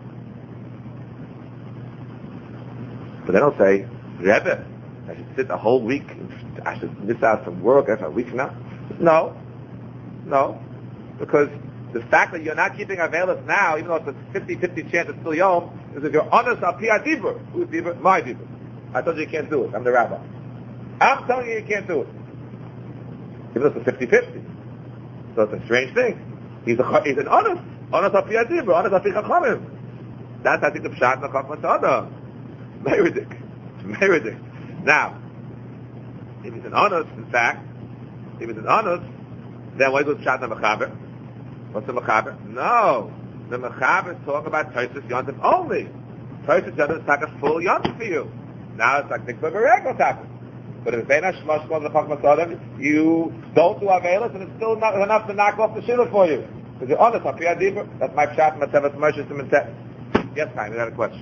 A: But then he'll say, Rebbe, I should sit a whole week, I should miss out from work after a week now. No. No. Because the fact that you're not keeping Avelis now, even though it's a fifty-fifty chance it's still Yom, is if you're honest al Pi HaDibur. Who's Dibur? My Dibur. I told you you can't do it. I'm the rabbi. I'm telling you you can't do it. Even though it's a fifty-fifty. So it's a strange thing. He's, a, he's an honest. Honest al Pi HaDibur. Honest al Pi Chachamim. That's, I think, the Pshat in the Chachmas Adam. Meridik. Meridik. Now, if he's an honest, in fact, if he's an honest, then why do the Pshat in the Mechaber? What's the Mechaber? No. The Mechaber is talking about Tosas Yontif only. Tosas Yontif is like a full Yontif for you. Now it's like Nikva B'Regel Takas. But if Ben Hashmoshes on the Chachmas Adam, you don't do Avelis, and it's still not enough to knock off the Shiva for you. Because you're honest, Pi HaDibur. That's my Pshat, Matzeves Moshe Simentes. Yes, Chaim, you had a question.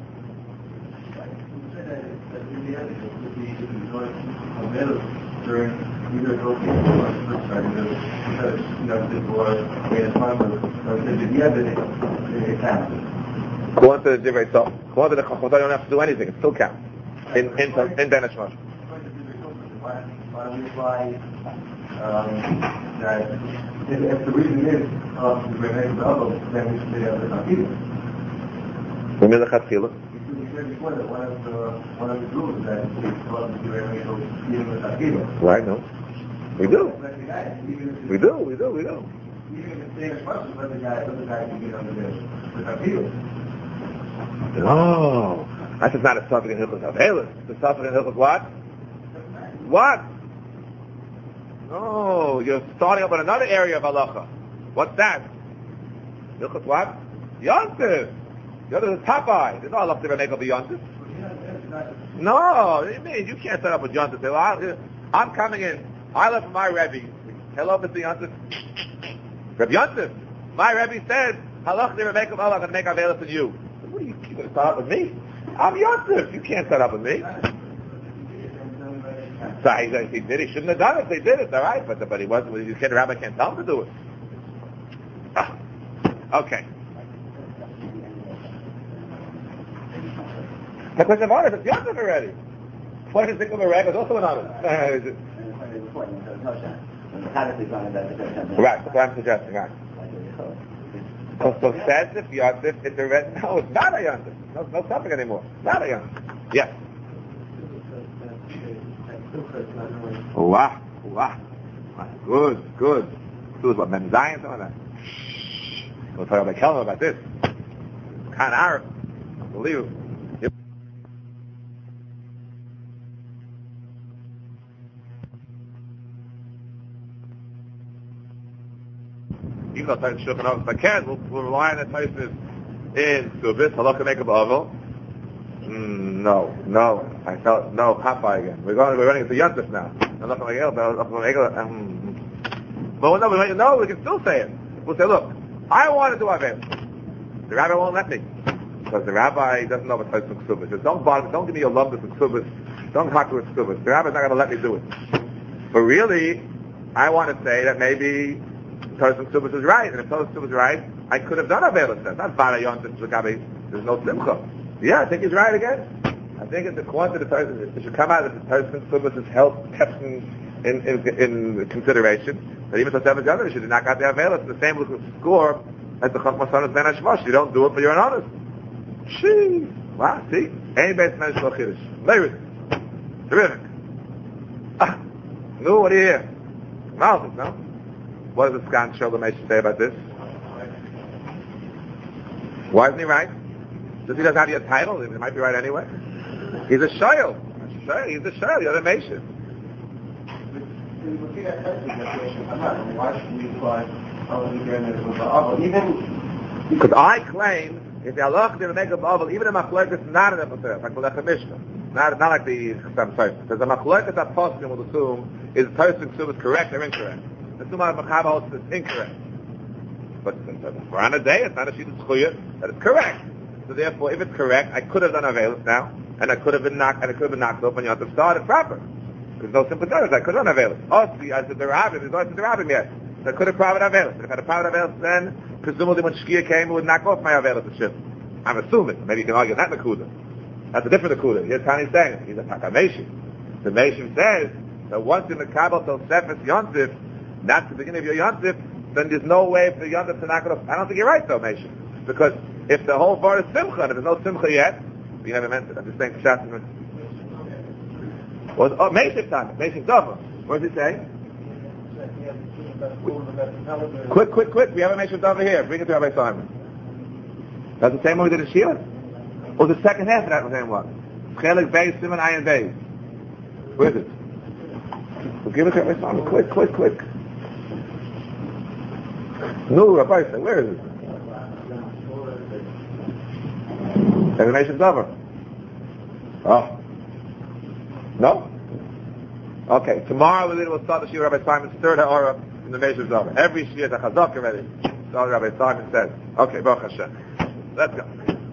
B: During either of those cases, or the first time, because, you know, this was made a time of, the Diabet, it counts.
A: According to the Divrei Tzol, according to the Chachmas, you don't have to do anything, it still counts. In, in, in Ben Hashmoshes.
B: Why do we apply, um, that, if, if the reason is, um, the Rebbe B'Elul, then we should be able to not either.
A: We made the Chatchila.
B: said before that one of the one of the rules that it's supposed to do everything even with Akiva.
A: Right, no. We do.
B: Let the guy, even if
A: We do, we do, we do.
B: even if it's the same question, let the guy, let the guy begin under this with Akiva.
A: No. That's just not a suffix in Hilchos Avelis. It's a suffix in Hilchos what? What? No, you're starting up in another area of halacha. What's that? Hilchos what? Yontif. Yontif is Popeye. There's no halacha to make up a Yontif. No, it means you can't set up a Yontif. Say, well, I'm coming in. I left my Rebbe. Hello, Mister Yontif. Rebbe Yontif. My Rebbe said, halacha to make up halacha to make Avelis in you. What are you going to start up with me? I'm Yontif. You can't set up with me. So he, he did. He shouldn't have done it. They did it. All right, but but he wasn't. You said the rabbi can't tell him to do it. Ah. Okay. The question of honor is Yontif already. What is think of a rag is also an honor. Right. That's what I'm suggesting. Right. So, so says if Yontif, it's a red. No, it's not a Yontif. No, no topic anymore. Not a Yontif. Yes. Wow, wow. Good, good. Good, what, Mem Zion, something like that? We'll talk about Kelvin about this. Kind of Arab. Unbelievable. Yep. Even though Titus Shulchan Aruch Fakir, we'll, we'll rely on the Titus in Subis, Halakha Mekab Avel. Mm, no, no. I felt no Popeye again. We're going. We're running into Yontif now. I'm not going to um, But no, we no, we can still say it. We'll say, look, I want to do Avelis. The rabbi won't let me because the rabbi doesn't know what Tosfos Ksubas. Says, don't bother. Don't give me your love with Ksubas. Don't talk with Ksubas. The rabbi's not going to let me do it. But really, I want to say that maybe Tosfos Ksubas is right, and if Tosfos Ksubas is right, I could have done Avelis. That's not Bara Yontif Zakabi. There's no Simcha. Yeah, I think he's right again. I think it's according to the person, it should come out that the person Subas is held, kept in, in, in, in consideration. That even Tosefes Yontif should not got the Avelis. The same with the score as the Chachmas Son is Ben Hashmosh. You don't do it, but you're an honest. Shee. Wow, see? Ain't best man Shloch Kiddush. Lyric. Terrific. Ah. No, what do you hear? Malchus, no? What does the Skan Sholem say about this? Why isn't he right? Just he doesn't have your title, he might be right anyway. He's a shayl. He's a shayl. You're the nation. Because I claim if the Allah didn't make a bubble, even a machlokes is not an episode, like the Mishnah, not not like the Chasam Sofer. Because the machlokes that Poskim will assume is the person is correct or incorrect. The Summa Machaba is incorrect. But for on a day, it's not a sheet of zchuyah that it's correct. So therefore, if it's correct, I could have done Avelis now, and I could have been knocked, and I could have been knocked off, and you have to start it proper. There's no simple difference. I could have done Avelis. Also, I said the Rabbim, there's no the Rabbim yet. So I could have private Avelis. If I had a private Avelis, then presumably when Shkia came, it would knock off my Avelis and shit. I'm assuming. Maybe you can argue that Nakuda. That's a different Nakuda. Here's Tani's saying, he's a Takameshim. The Meshim says that once in the Kabbalah till Sefes Yontif, that's the beginning of your Yontif, then there's no way for the Yontif to knock it off. I don't think you're right though, Meshim. Because if the whole bar is Simcha, and if there's no Simcha yet, we haven't meant it. I'm just saying Pshat. Well, oh, Meshim time. Meshim Dova. What does he say? Quick, quick, quick. We have a Meshim Dova here. Bring it to Rabbi Simon. That's the same one we did in Shia? Or the second half of that was the same one? Chelik Beis, Simon Ayin Beis. Where is it? Well, give it to Rabbi Simon. Quick, quick, quick. No, Rabbi Simon. Where is it? Explanation Dover. Oh. No? Okay, tomorrow we will start the Shir Rabbi Simon's third Ha'ara in the Measure of Dover. Every Shir is a Chazak already. So Rabbi Simon says. Okay, Baruch Hashem. Let's go.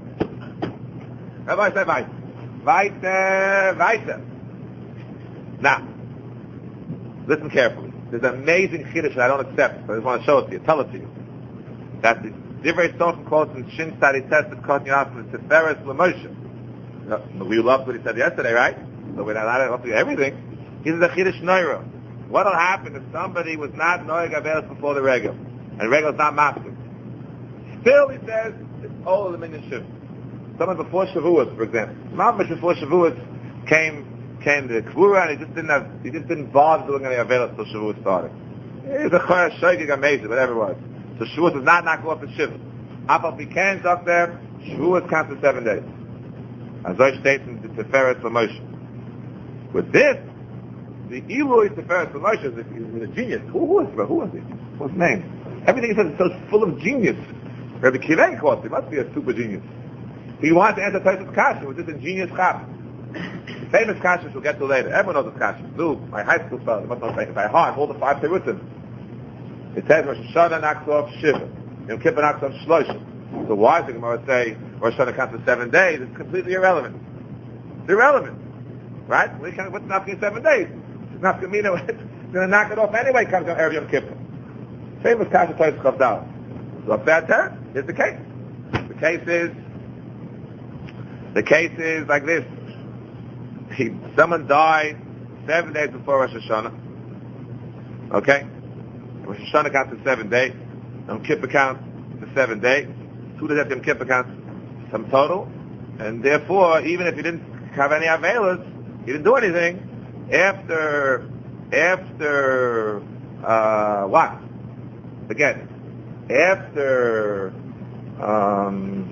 A: Rabbi said, weiter. Weiter, weiter. Now, listen carefully. There's an amazing Chiddush that I don't accept, but I just want to show it to you, tell it to you. That's the Divrei Sofen quotes in Shin Sadi tested Kotni Asman Tiferes L'Moshe. We loved what he said yesterday, right? So we're not allowed to do everything. He says a Chiddush Neuro. What'll happen if somebody was not Noeg Avelis before the Regel, and Regel is not master? Still, he says, it's all the Minyan Shiv. someone before Shavuos, for example, Mamash before Shavuos came came to Kvura and he just didn't have, he just didn't bother doing any Avelis until Shavuos started. He's a Chaya Shoigig amazing, whatever it was. So Shavuos does not knock off the Shiva. Apal Pikan Doctor, Shavuos counts for seven days. As I states in the Tiferes L'Moshe. With this, the Eloi Tiferes L'Moshe is a genius. Who was it? Who was it? What's his name? Everything he says is so full of genius. Rabbi Kirei calls he must be a super genius. He wants to answer Tosfos Kasha with this ingenious chap. Famous Kashas we'll get to later. Everyone knows this Kasha. Luke, my high school fellow, you must know it by heart, all the five Terutim. It says Rosh Hashanah knocks off Shiva. Yom Kippur knocks off Shloshim. So why does the Gemara say Rosh Hashanah counts for seven days? It's completely irrelevant. It's irrelevant. Right? What's knocking seven days? It's not going to it's going to knock it off anyway, comes on Erev Yom Kippur. Famous Kasha Tosfos Kavdal. So a bad term? Here's the case. The case is, the case is like this. He, someone died seven days before Rosh Hashanah. Okay? Rosh Hashanah counts to seven days. Yom Kippur counts to seven days. Two days after Yom Kippur counts some total. And therefore, even if he didn't have any Avelas, he didn't do anything, after, after, uh, what? Again, after, um,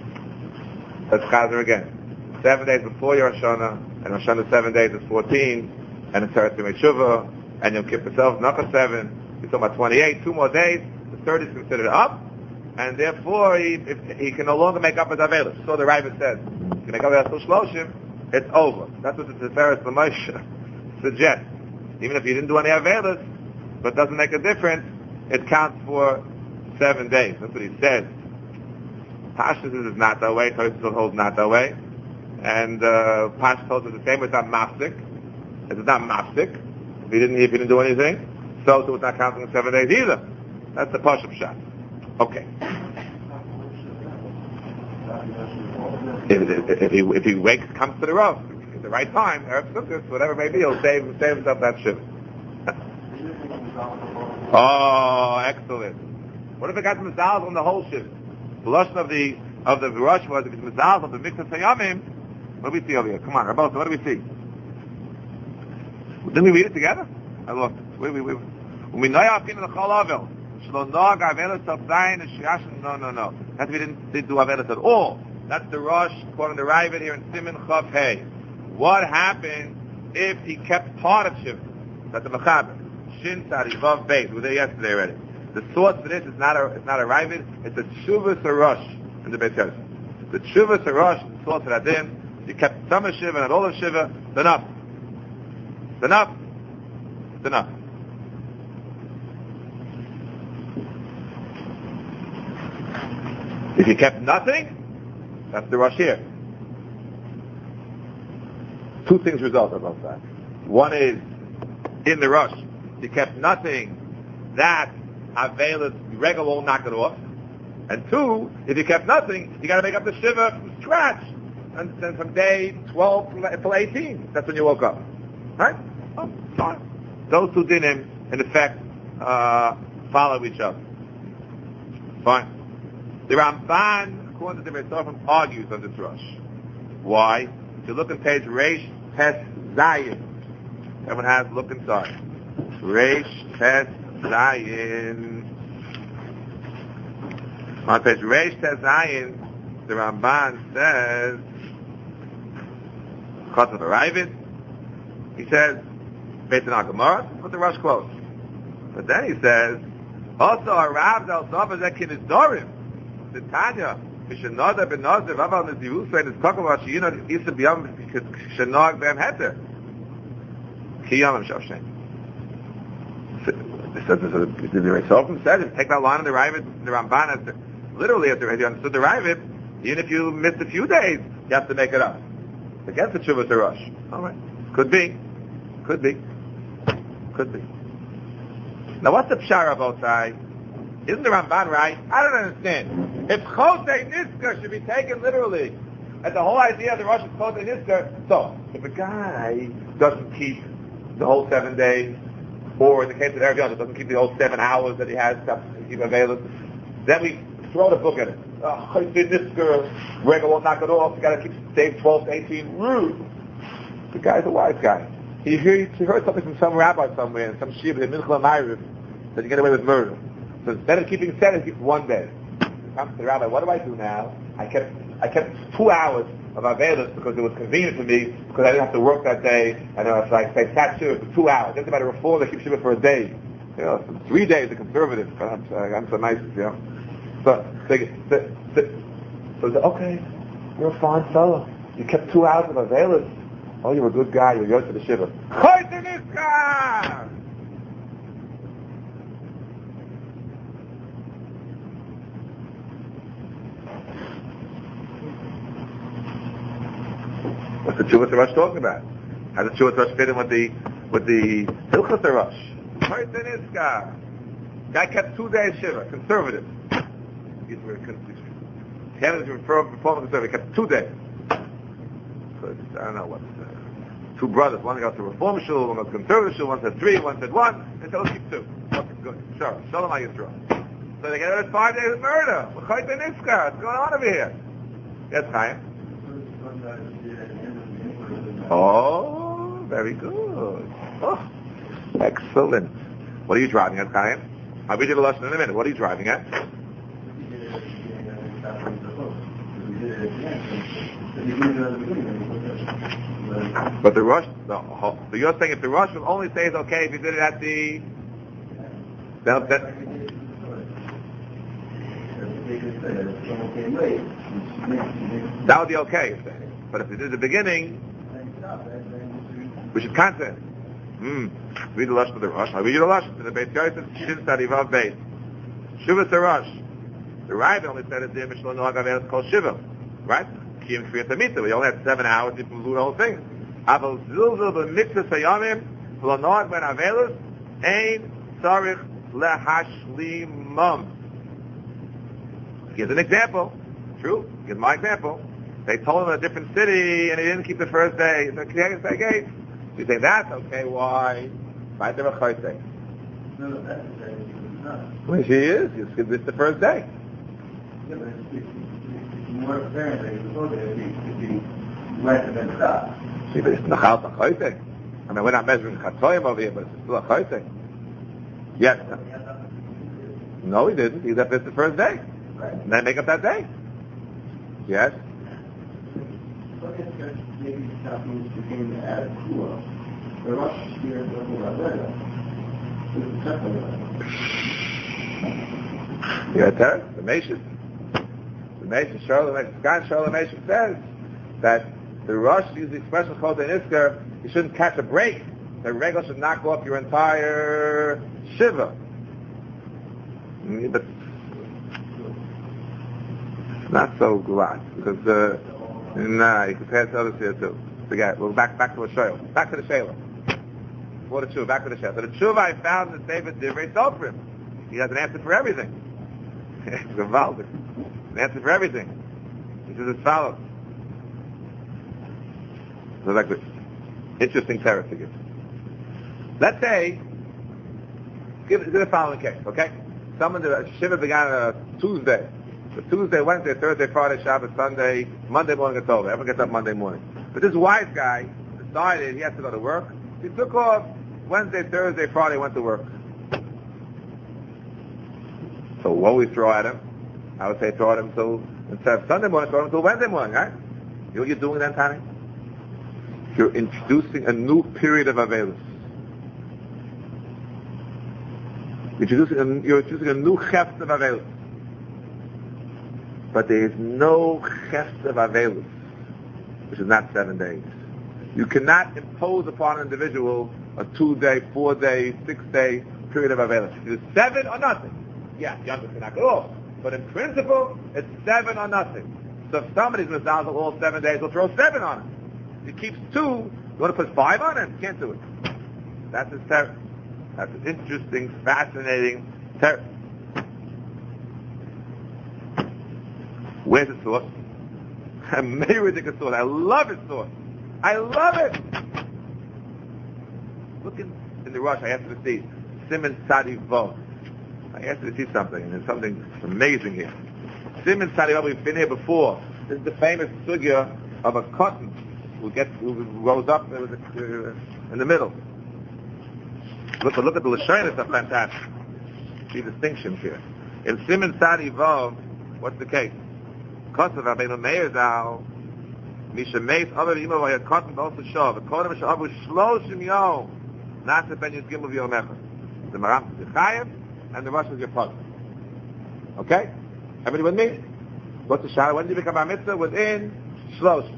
A: let's chazer again. Seven days before Rosh Hashanah, and Rosh Hashanah seven days is fourteen, and it's Teretz Yemei Shuvah, and Yom Kippur itself is another seven. We're talking about twenty-eight, two more days. The third is considered up, and therefore he if, he can no longer make up his Avelis. So the Rambam says, he can make up his Shloshim, it's over. That's what the Tiferes L'Moshe suggests. Even if you didn't do any Avelis, but it doesn't make a difference, it counts for seven days. That's what he says. Pashas is not that way. Tosfos holds not that way. And uh, Pashas holds it the same. It's not mafsik. It's not mafsik. If he didn't, if he didn't do anything, so so it's not counting in seven days either. That's the Pashup shot. Okay. If, if, if he if he wakes, comes to the rough at the right time, Erev Sukkot, whatever it may be, he'll save save himself that shift. Oh, excellent. What if it got mizal on the whole shift? The lashon of the of the rush was if it's mizal of the mix of sayamim. What do we see over here? Come on, Rabbi, what do we see? Didn't we read it together? I lost it. Wait, wait, wait. When we know Afkin the Chol Avel, Shlo Nog Avelis of Zayin and Shirashin. No, no, no. That's we didn't, didn't do Avelis at all. That's the rush quoting the Ravid here in Simin Chav Hey. What happened if he kept part of Shiva? That's the Mechaber. Shin Tzadi Vav Beis. We were there yesterday already. The source for this is not a it's not a Ravid. It's a Shuvas Arush in the Beis Yosef. The Shuvas Arush, the source for that din. You kept some of Shiva and not all of Shiva. It's enough. It's enough. It's enough. If you kept nothing, that's the rush here. Two things result about that. One is, in the rush, you kept nothing, that Avelis, Regel won't knock it off. And two, if you kept nothing, you got to make up the Shiva from scratch. And then from day twelve till eighteen, that's when you woke up. Right? Oh, fine. Those two dinim, in effect, uh, follow each other. Fine. The Ramban, according to the Beis argues on this rush. Why? If you look at page Reish Tes Zayin, everyone has look inside. Reish Tes Zayin. On page Reish Tes Zayin, the Ramban says, because of the Ravid, he says, based on our Gemara, put the rush quote. But then he says, also a Rav Zal Sofazekin is Dorim. The Tanya, Mishnada ben Nazir, Rav Nizirus, and it's talking about Shiyuna, Isa B'yam, Shenag B'yam Heter. Kiyam Shavshen. This says, the Reisofim says, if you take that line of the Ravid, the Ramban, as the, literally, if you understood the Ravid, even if you missed a few days, you have to make it up. Against the Shuvah Rush. Alright. Could be. Could be. Could be. Now what's the pshara about that? Isn't the Ramban right? I don't understand. If Chosei Nisker should be taken literally, and the whole idea of the Rosh is Chosei Nisker, so, if a guy doesn't keep the whole seven days, or in the case of Erev Yom, doesn't keep the whole seven hours that he has to keep available, then we throw the book at it. Oh, this girl, Rega won't knock it off. You got to keep save twelve to eighteen. Rude. The guy's a wise guy. He heard, he heard something from some rabbi somewhere, in some shiva, in Mincha Ma'ariv, that you get away with murder. So instead of keeping seven, he keeps one day. He comes to the rabbi, what do I do now? I kept I kept two hours of Avelis because it was convenient for me, because I didn't have to work that day, and I was like, I sat Shiva for two hours. Just about a reform, they keep Shiva for a day. You know, so three days, a conservative. I'm, I'm so nice, you know. So, they, they, they, so they, okay, you're a fine fellow. You kept two hours of Avelis. Oh, you're a good guy. You're yours to the Shiva. What's the Chuvas Rosh talking about? How does the Chuvas Rosh fit in with the with the Hilchos Rosh? Guy kept two days Shiva, conservative. He's very conservative. He had to perform conservative. He kept two days. So I don't know what. Uh, two brothers. One got to reform shul, one got to conservative shul. One said three, one said one. They said let's keep two. Okay, good. Sure. Shalom Yisrael. So they get out of five days of murder. What's going on over here? Yes, Chaim. Oh, very good. Oh, excellent. What are you driving at, Chaim? I'll read you the lesson in a minute. What are you driving at? But the rush, no, so you're saying if the rush will only say it's okay if you did it at the... Then, then, that would be okay, you're saying. But if you did it at the beginning, we should content. Hmm. Read the Lush for the Rush. I'll read you the Lush. In the Beit Yosef, Shin Sadivav Beit. Shuvas the Rush. The Rabbi only said it's the Mishnah Noag Avelis called Shiva. Right? Kiyim Kriyat Amita. We only had seven hours to do the whole thing. Aval Zilzil B'Mitzvah Sayamim V'lo Noag Ben Avelis Ein Tzarich Lehashlimam. Here's an example. True. Here's my example. They told him in a different city, and he didn't keep the first day. So you say that's okay. Why? Right there, a say.
B: No, no, that's okay.
A: Well, she is. It's the first day.
B: Yeah, but it's, it's, it's more apparent that it's supposed to be, to be less than stop.
A: See, but it's nachal a I mean, we're not measuring chatoyim over here, but it's still a chayte. Yes. No, he didn't. He left it the first day.
B: Right.
A: And then make up that day. Yes.
B: Maybe something became as cool. The rush here doesn't have that. It's separate.
A: Yeah, Terry, the Meshach. The Meshach, Charlotte, Scan Charlotte Meshach says that the rush uses the expression called an isker, you shouldn't catch a break. The regal should knock off your entire shiva. But it's not so glad, because uh, nah, you compare it to others here too. Forget. Well, back back to a shayla. Back to the shayla. What a tshuva. Back to the shayla. So the tshuva I found in David Divrei Sofrim. He has an answer for everything. It's Gavaldik. An answer for everything. He says as follows. So like this. Interesting terror to give. Let's say, give, give the following case, okay? Someone did a shiva began on a Tuesday. So Tuesday, Wednesday, Thursday, Friday, Shabbat, Sunday, Monday morning it's over. Everyone gets up Monday morning. But this wise guy decided he has to go to work. He took off Wednesday, Thursday, Friday, went to work. So what we throw at him? I would say throw at him until, instead of Sunday morning, throw him until Wednesday morning, right? You know what you're doing then, Tani? You're introducing a new period of Avelus. You're introducing a, you're introducing a new chest of Avelus. But there is no chest of Avelus, which is not seven days. You cannot impose upon an individual a two-day, four-day, six-day period of Avelus. It's seven or nothing. Yeah, younger can knock it off. But in principle, it's seven or nothing. So if somebody's going to dazzle all seven days, we'll throw seven on him. If he keeps two, you want to put five on him? Can't do it. That's his terror. That's an interesting, fascinating terror. Where's the source? A ridiculous source. I love his source. I love it. Look in, in the rush. I asked you to see Simon Sadi Vov. I asked you to see something, and there's something amazing here. Siman Tzadi, we've been here before. This is the famous sugya of a cotton who gets who rose up uh, in the middle. Look, look at the Lashonis are fantastic. See distinctions here. In Siman Tzadi Vav, what's the case? Kosav Rabbeinu Meir Zal, Misha Meis Avar Ima Vaya Cotton B'Osa Shov, a Kodem Misha Avu Shloshim Yom, Nasa Ben Yizgim of Yomecha. The Maram is Chayev, and the Rosh is your puzzle. Okay? Everybody with me? What's the Shara? When did you become a mitzvah? Within Shlosh.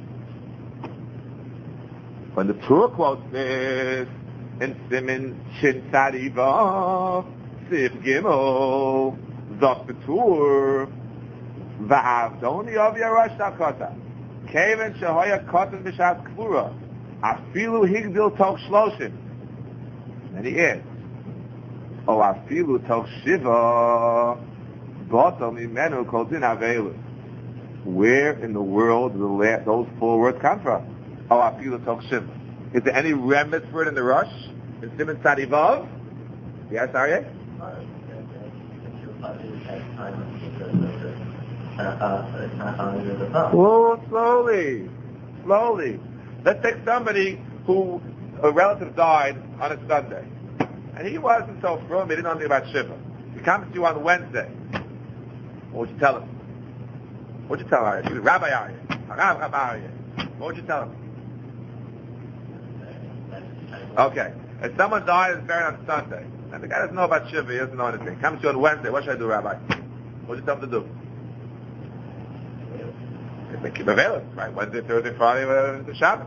A: When the Torah quotes this, in Siman Shin Tzadi Vav, Sif Gimel, Zok the Tur, Va'avdoni of Yarosh Takota, Keven Shehoya Kotan B'Shas Kvura, Afilu Higdil Tok Shloshim. And he is. O Afilu Tok Shiva, Botom Imenu Kol Din Avelus. Where in the world do the la- those four words come from? O Afilu Tok Shiva. Is there any remnants for it in the Rosh? In Siman Tzadi Vav? Yes, Aryeh? Whoa, slowly, slowly. Let's take somebody who, a relative died on a Sunday. And he wasn't so frum, he didn't know anything about Shiva. He comes to you on Wednesday. What would you tell him? What would you tell him? He was Rabbi Aryeh. Harav Rabbi Aryeh. What would you tell him? Okay. If someone died and is buried on Sunday, and the guy doesn't know about Shiva, he doesn't know anything, comes to you on Wednesday, what should I do, Rabbi? What would you tell him to do? They keep available, right? Wednesday, Thursday, Friday, uh, the Shabbat.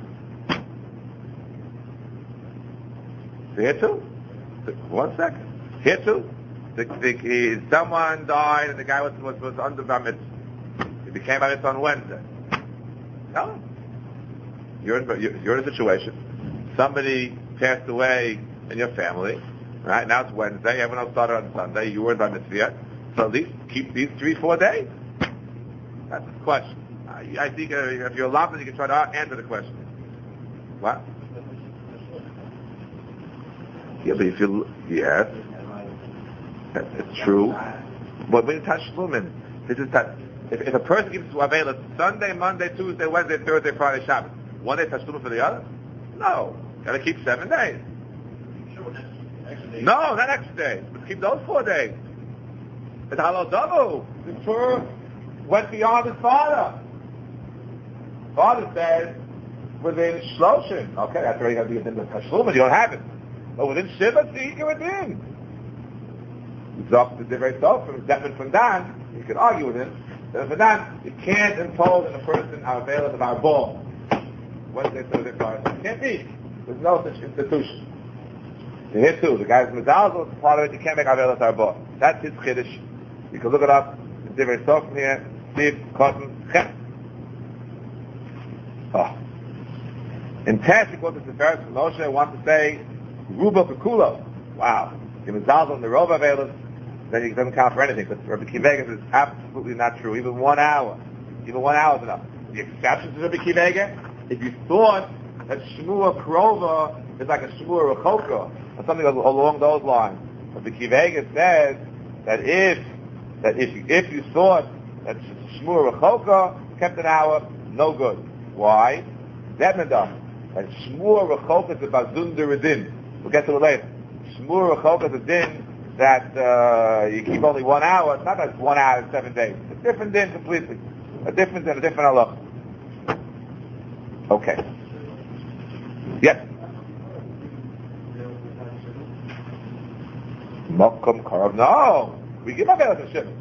A: So here too. One second. Here too. The, the, someone died and the guy was was, was under Bar Mitzvah. He became Bar Mitzvah on Wednesday. Tell him. You're in, you're, you're in a situation. Somebody passed away in your family. Right? Now it's Wednesday. Everyone else started on Sunday. You weren't Bar Mitzvah yet. So at least keep these three, four days. That's the question. I think uh, if you're allowed, you can try to answer the question. What? Yeah, but if you yes, it's true. But when Tashlumin, this is that if, if a person gives to Avela Sunday, Monday, Tuesday, Wednesday, Thursday, Friday, Shabbat, one day Tashlumin for the other? No, gotta keep seven days. No, not next day. But keep those four days. It's halal double. The Torah went beyond his father. Father says within Shloshim. Okay, that's where you have to get in the Tashlumin. You don't have it. But within Shiva, see, you can within. Zok the Divrei Sof from Zephin from Dan, you can argue with him. Then for Dan, you can't impose on a person our veil of our ball. Wednesday, Thursday, Friday. It can't be. There's no such institution. So here too, the guy's Mezalzel, part of it, you can't make our veil of our ball. That's his Chiddush. You can look it up. The Divrei Sof from here, Steve, Cotton, Chem. Oh. In Tesh, he quotes the Sefer from Moshe, wants to say, Ruba Pekulo. Wow. If it's Zalzel in the Rova Velas, then it doesn't count for anything. But Rabbi Kivega is absolutely not true. Even one hour. Even one hour is enough. The exception to Rabbi Kivega, if you thought that Shmua Krova is like a Shmua Rechoka, or something along those lines, Rabbi Kivega says that if, that if you, if you thought that Shmua Rechoka kept an hour, no good. Why? Zednadah. And Shmur Rechoka is a Bazun Deredin. We'll get to it later. Shmur Rechoka is a din that uh, you keep only one hour. It's not like one hour and seven days. It's a different din completely. A different din, a different Allah. Okay. Yes. Mokum Karav. No. We give Avela to Shiva.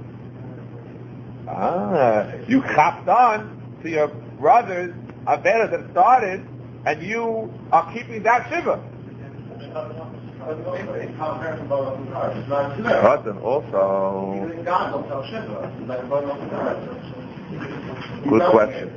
A: Ah. You chapped on to your brothers Avela that started, and you are keeping that Shiva. Cotton also. Good question.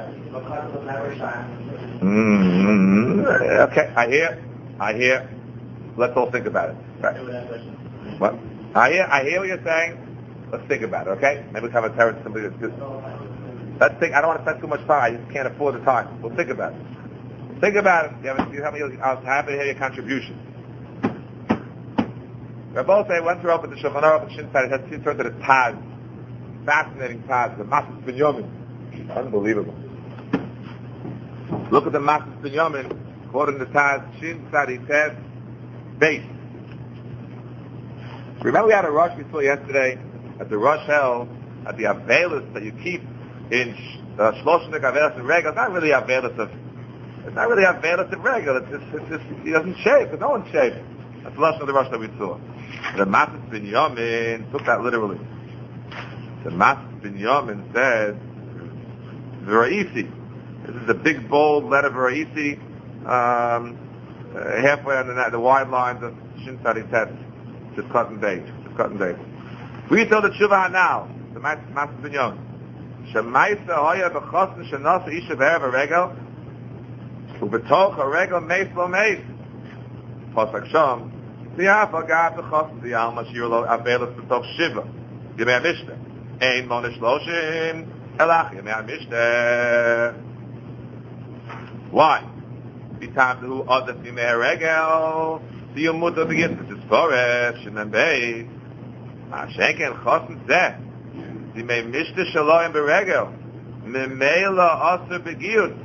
A: Mm-hmm. Okay, I hear. I hear. Let's all think about it. Right. What? I hear. I hear what you're saying. Let's think about it. Okay? Maybe we can have a terrorist somebody that's good. Let's think. I don't want to spend too much time. I just can't afford the time. We'll think about it. Think about it. You have, you have, I'm happy to hear your contribution. We're both saying, once we're open to Shulchan Aruch and Shin Sari, let's turn to the Taz. fascinating Taz, the Masas Binyamin. Unbelievable. Look at the Masas Binyamin, quoting the Taz, Shin Tzadi Tes, base. Remember we had a rush we saw yesterday at the Rosh held at the Avelis that you keep in Shloshnik Avelis and Regel. It's not really Avelis of, it's not really Avelis of Regel. It's just, it's just, he doesn't shave, because no one shaved. That's the Lashon of the Rosh that we saw. The Masas Binyamin took that literally. The Masas Binyamin said, V'ra'isi. This is the big bold letter V'ra'isi, um, uh, halfway on the, the wide lines of Shin Tzadi Tes. Just cut and date. Just cut and date. We tell the Tshuva now, the Masas Binyamin. Shemaisa hoya b'chosn shenasa isha v'erev regel, u'betoch regel meis lo meis. Pasuk Shom, Tiafa gab b'chosn di'alma shir lo avelis b'toch shiva. Yemei HaMishneh. Ein monish loshim, elach Yemei HaMishneh. Why? B'tam dehu odef Yemei HaRegel, Diyumuta begins to Foresh and then Beis. Ma'ashenken chosn zeh. Yemei Mishneh shaloim b'regel. Memela aser b'giyut.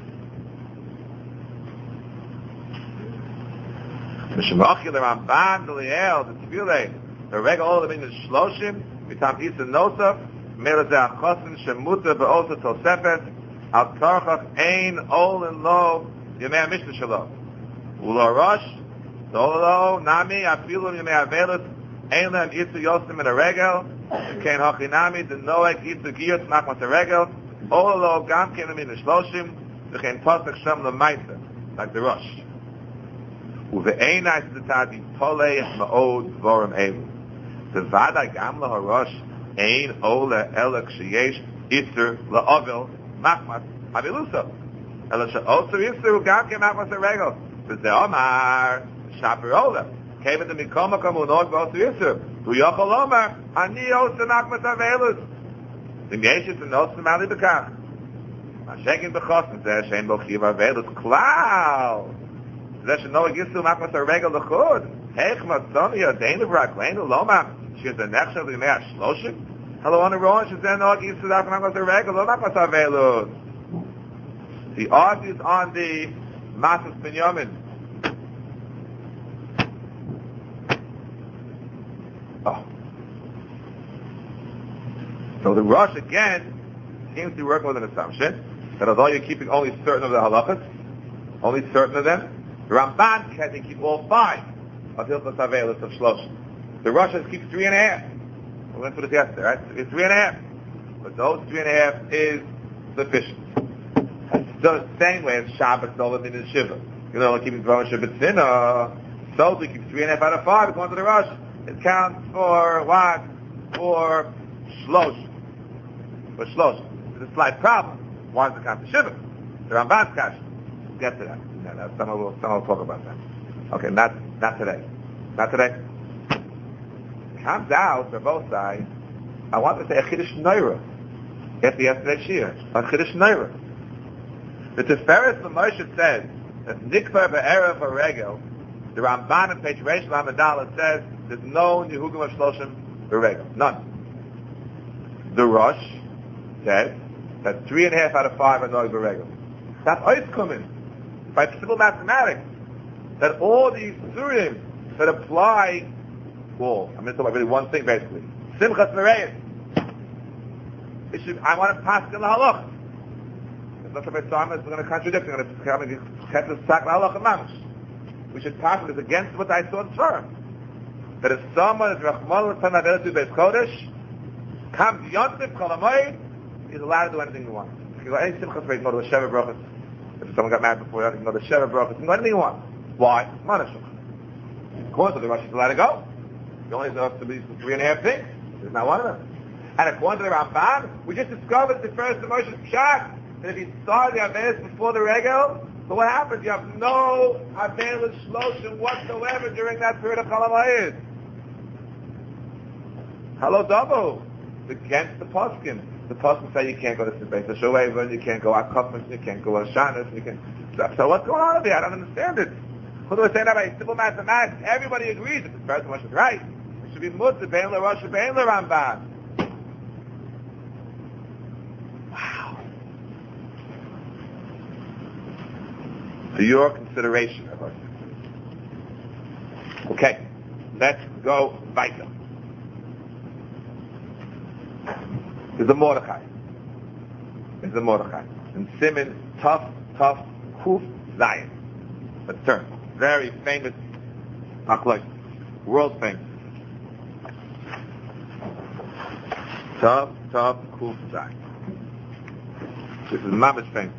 A: Mishmachil the Ramban, the Liel, the Tefillah, the Regel, all of them in the Shloshim, Mitam Isa Nosaf, Mela Zeh HaChosn, Shemuta Be'osa Tosefet, Al Tarchach Ein Ol and Lo, Yemei HaMishneh Shalom. Ula Rosh, Dolo, Nami, Afilu Yemei HaVelis, Ein Lehem Itzu Yosim in a Regel, Kein Hochi Nami, the Noek Itzu Giyut, Machmas a Regel, Olo Gam Kenem in the Shloshim, V'chein Pasuk Shom L'Maisa, like the Rosh. Uve'einai tzitadi tolei ma'od dvorim elu. Tevadai gam laharosh ein ole ela ksheyesh iser la'ovel machmas haviluso. Ela she'oser iser ugam ke machmas haregel. V'zeh omar shaper ole. Came in the mikoma kamu nog v'oser iser. Hu yochol omar ani oser machmas havelus. V'myesh is an oser mali bekach. Ma'shekin b'chosn zeh shein bochiv havelus klal. That should know it gives to Machmas HaRegel L'chud. Heich Matzoni Yadeinu V'Rakleinu Loma. She's a nechshav L'Yimei HaShloshim. Hello on the wrong. She's then know it gives to Machmas HaRegel Lo Machmas HaVelus. The art is on the Masas Binyamin. Oh. So the Rosh again seems to be working with an assumption that although you're keeping only certain of the halachas, only certain of them, the Ramban can they keep all five of Hilchos Avelis of Shlosh. The Russians keep three and a half. We went through this yesterday, right? It's three and a half. But those three and a half is sufficient. It's the same way as Shabbat, Nolan, and Shiva. You know, like keeping Dvarim Shabbat Sinah, so we keep three and a half out of five according to the Rush. It counts for what? For Shlosh. For Shlosh. There's a slight problem. Why does it count for Shiva? The Ramban's cash. We'll get to that. No, someone will, someone will talk about that. Okay, not not today. Not today. Comes out for both sides. I want to say a Chiddush Neira. After yesterday's Shir. A Chiddush Neira. The Tiferes L'Moshe says that Nikvar Be'erev HaRegel, the Ramban in page Reish Lamadala says there's no Nehugim of Shloshim Be'regel. None. The Rosh says that three and a half out of five are Noeg Be'regel. That's Ois coming. By simple mathematics, that all these Surim that apply, well, I'm going to talk about really one thing basically. Simchas Mereyes. It should, I want to pass in the halach. It's not about Simon, it's going to contradict, it's going to come and catch the sack halach and mamash. We should pass it against what I saw in Torah. That if someone is Rachman l'tan avelatu beis kodesh, comes Yontif Kolamoy, he's allowed to do anything he wants. He can go any Simchas Mereyes, go to the Sheva Brachos. If someone got married before, you can go to Sheva Brachos, you can go anything you want. Why? Manashuk. Of course, the Rosh is allowed to go. He only has to be three and a half things. There's not one of them. And according to the Ramban, we just discovered the first Moshe's Pshat, that if he started the Avelis before the Regel, so what happens? You have no Avelis Shloshim whatsoever during that period of Chol HaMoed. Hello, double. It's against the Poskim. The Poskim say you can't go to Beis HaShoeva, you can't go Akofis, you can't go Hashanah, you can. So, so what's going on over there? I don't understand it. Who do I say that by simple mathematics? Everybody agrees that the first Moshe is right. It should be Mutz, Bein LaRosh, Bein LaRamban. to your consideration of us. Okay, let's go weiter. There's a Mordechai. There's a Mordechai. And Simen, tough, tough, Kuf Zion. Let's turn. Very famous, not like, world famous. Tough, tough, Kuf Zion. This is mamish famous.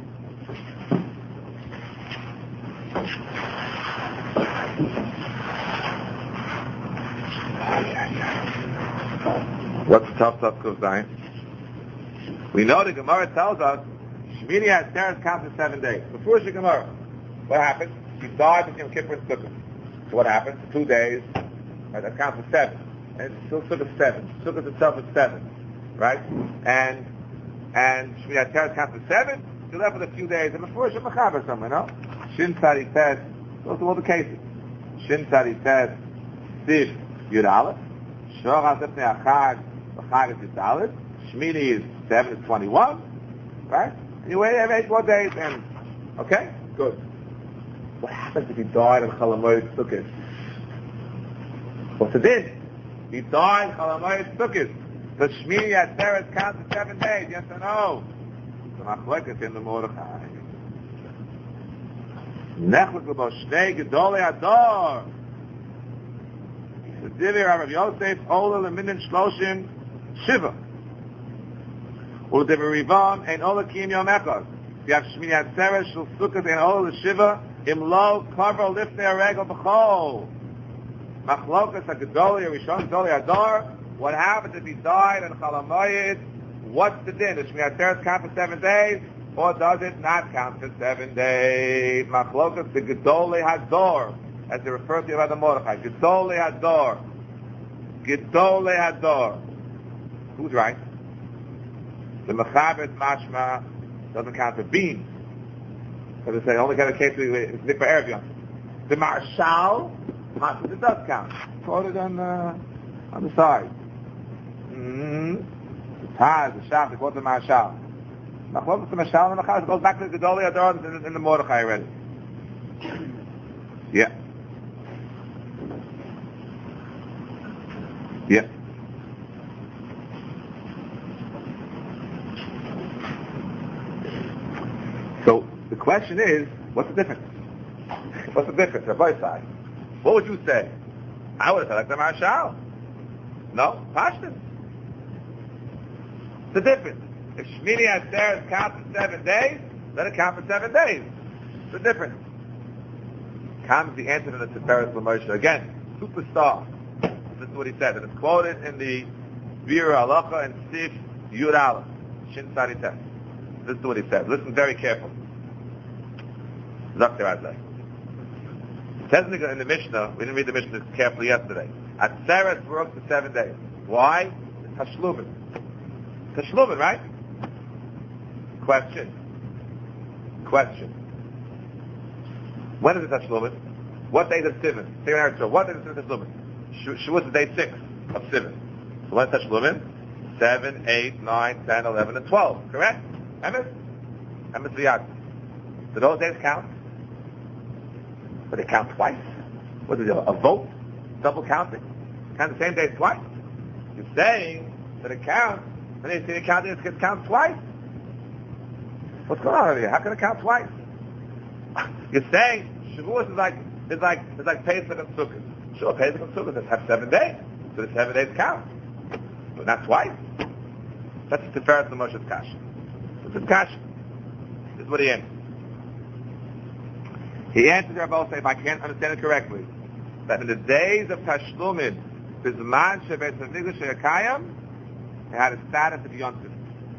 A: What's tough, tough, Kuf Zion? We know the Gemara tells us Shmini Atzeres counts for seven days. Before the Gemara, what happened? He died between Yom Kippur and Sukkot. So what happened? Two days. Right, that counts for seven. And it's still Sukkot seven. Sukkot itself is seven. Right? And and Shmini Atzeres counts for seven. You're left with a few days. And before Shem Machaber somewhere, no? Shin Tzadi said, those are all the cases. Shin Tzadi said, Siv Yud Aleph. Shor HaZepnei Achag. Achag is Yud Aleph. Shmini is seven is twenty-one, right? And you wait have eight more days, and okay, good. What happens if he died on Chol HaMoed Sukkot? What's the din? He died on Chol HaMoed Sukkot. Does Shmini Atzeres count for seven days? Yes or no? The Machlokes in the Mordechai. Nechlik l'bo shnei gedolei ador. The Divi Rav Yosef Ola l'minin shloshim shiva. Or the Rivam and Ola Kim Yom Echad. You have Shmini Atzeres Shul Sukkot and Ola Shiva Im Lo Kavar Lifnei Aregel B'chol. Machlokes HaGedolei Rishon Gedolei Adar. What happens if he died on Chol HaMoed? What's the din? Does Shmini Atzeres count for seven days, or does it not count for seven days? Machlokes the Gedolei Hador, as they refer to about the Mordechai. Gedolei Hador. Gedolei Hador. Who's right? The Mechaber Mashma doesn't count for beans. So they say only kind of case with Nikva Erev. The Marshal, it does count. Quoted on the on the side. Mm-hmm. The Taz, the Shach, they quote the Marshal. Machlokes the Marshal and the Mechaber goes back to the Gedolei Ador in, in the Mordechai already. Yeah. Yeah. So the question is, what's the difference? What's the difference on both sides? What would you say? I would have said like the Marshal. No, Pashtin. It's the difference. If Shmini Atzeres counts for seven days, let it count for seven days. It's the difference. Comes the answer to the Tiferes L'Moshe. Again, superstar. This is what he said. And it's quoted in the Biur Halacha and Sif Yud Aleph. Shin Tzadi Tes. This is what he said. Listen very carefully. Zakter Adlai. It says in the Mishnah, we didn't read the Mishnah carefully yesterday. Atzeres works for seven days. Why? It's Tashlumin. Tashlumin, right? Question. Question. When is it Tashlumin? What day is it Sivan? Say an answer. What day is it Tashlumin? Shavuos is day six of Sivan. So when is Tashlumin? Seven, eight, nine, ten, eleven, and twelve. Correct? Emes? Emes v'yad. Do those days count? But they count twice. What is it? A vote? Double counting? Count the same days twice? You're saying that it counts, and they say it counts, it counts twice? What's going on over here? How can it count twice? You're saying Shavuos is like is like is like Pesach and Sukkot. Sure, Pesach and Sukkot have seven days, so the seven days count, but not twice. That's the Tiferes L'Moshe's Kasha. It's a Kasha. This is what he answered. He answered Rabbi say, if I can't understand it correctly, that in the days of Tashlumin, Bizman Shevet Hamikdash Sheyakayim, it had a status of Yontif.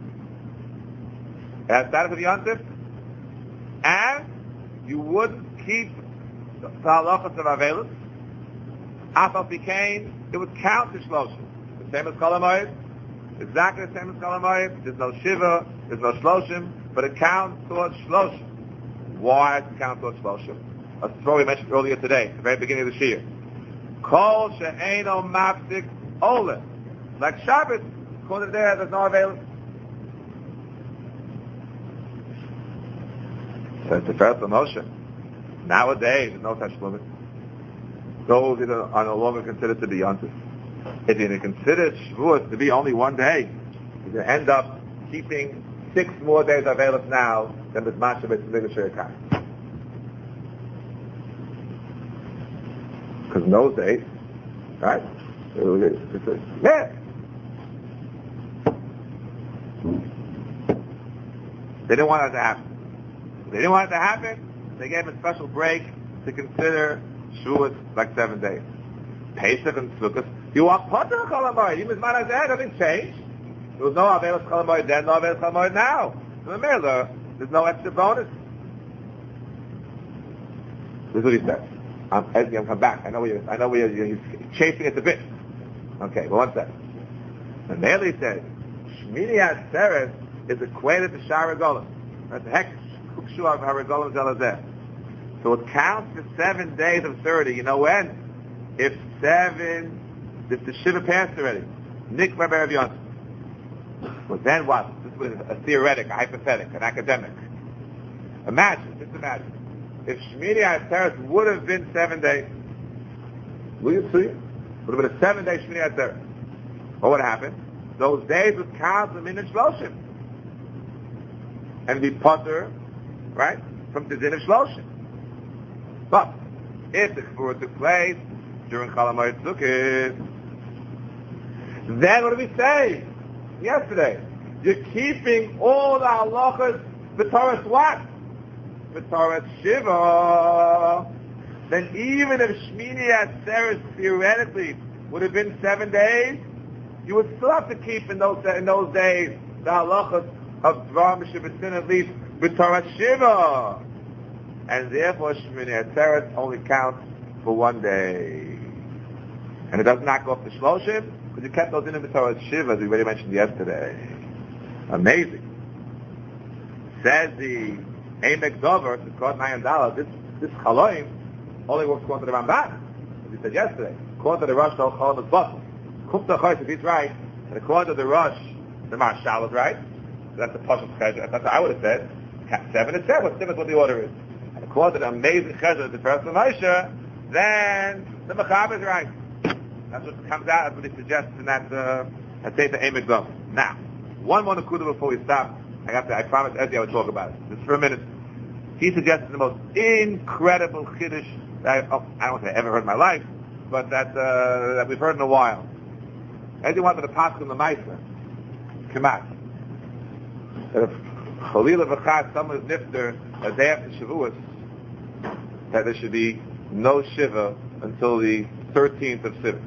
A: It had a status of Yontif, and you wouldn't keep the halachas of Avelus. Afal became, it would count to Shloshim. The same as Chol HaMoed, exactly the same as Chol HaMoed. There's no Shiva, there's no Shloshim, but it counts towards Shloshim. Why does it count towards Shloshim? A story we mentioned earlier today, at the very beginning of the Shir. Kol she'eino mafsik oleh. Like Shabbos, according to there, there's no Avelus. Says the first Moshe. Nowadays, no such limit. Those that are no longer considered to be yontif. If you consider Shavuos to be only one day, you're going to end up keeping six more days of Eilis now than the Masha Beis Hamikdash Sheyakar. Because in those days, right? It's a, yeah. They didn't want it to happen. They didn't want it to happen. They gave a special break to consider Shavuos like seven days. Pesach and Sukkot. You want Potter Chol HaMoed. Even Zman Hazeh doesn't change. There was no Avelos Chol HaMoed then, no Avelos Chol HaMoed now. So the there's no extra bonus. This is what he says. I'm Ezgi, I'm come back. I know where you're, I know where you're, you're chasing it a bit. Okay, well, one second. The Meli says, Shmini Atzeres is equated to Shara Golim. That's the heck, Kukshu of Haragolim Zelazeh. So it counts to seven days of thirty. You know when? If seven, if the Shiva passed already. Nick Rabbi Yonah. Well, then what? This was a theoretic, a hypothetical, an academic. Imagine, just imagine. If Shmini Atzeres would have been seven days, will you see? Would have been a seven-day Shmini Atzeres. What would happen? Those days would count the Min Shloshim. And be potter, right, from the Din of Shloshim. But if the Kfura took place during Chol HaMoed Sukkot, then what did we say yesterday? You're keeping all the halachas b'Torah what? B'Torah Shiva. Then even if Shmini Atzeres theoretically would have been seven days, you would still have to keep in those in those days the halachas of Dvar M'Shivasin at least b'Torah Shiva. And therefore Shmini Atzeres only counts for one day. And it does not go off the Shloshim, because you kept those in the Torah Shiva, as we already mentioned yesterday. Amazing. Says the Emek Dover, it's called nine dollars, this, this Chaloim only works according to the Ramban, as we said yesterday. According to the Rosh, the Chol is Bosel. Kumta Chosh, if he's right, and according to the Rosh, the Marshal is right, so that's the Pashut Chesed, that's what I would have said. Seven is seven, what's different what the order is. And according to the amazing Chesed of the first Moshe, then the Mechaber is right. That's what comes out, that's what he suggests in that, uh, that Sefer Emek Dover. Now, one more Nakuda before we stop. I got to, I promised Ezgi I would talk about it. Just for a minute. He suggested the most incredible Chiddush that I, oh, I don't think I ever heard in my life, but that, uh, that we've heard in a while. Ezgi wanted to pass on the Maisa. Kamat. That if Chalila V'chad, someone is nifter a day after Shavuos, that there should be no Shiva until the thirteenth of Sivan.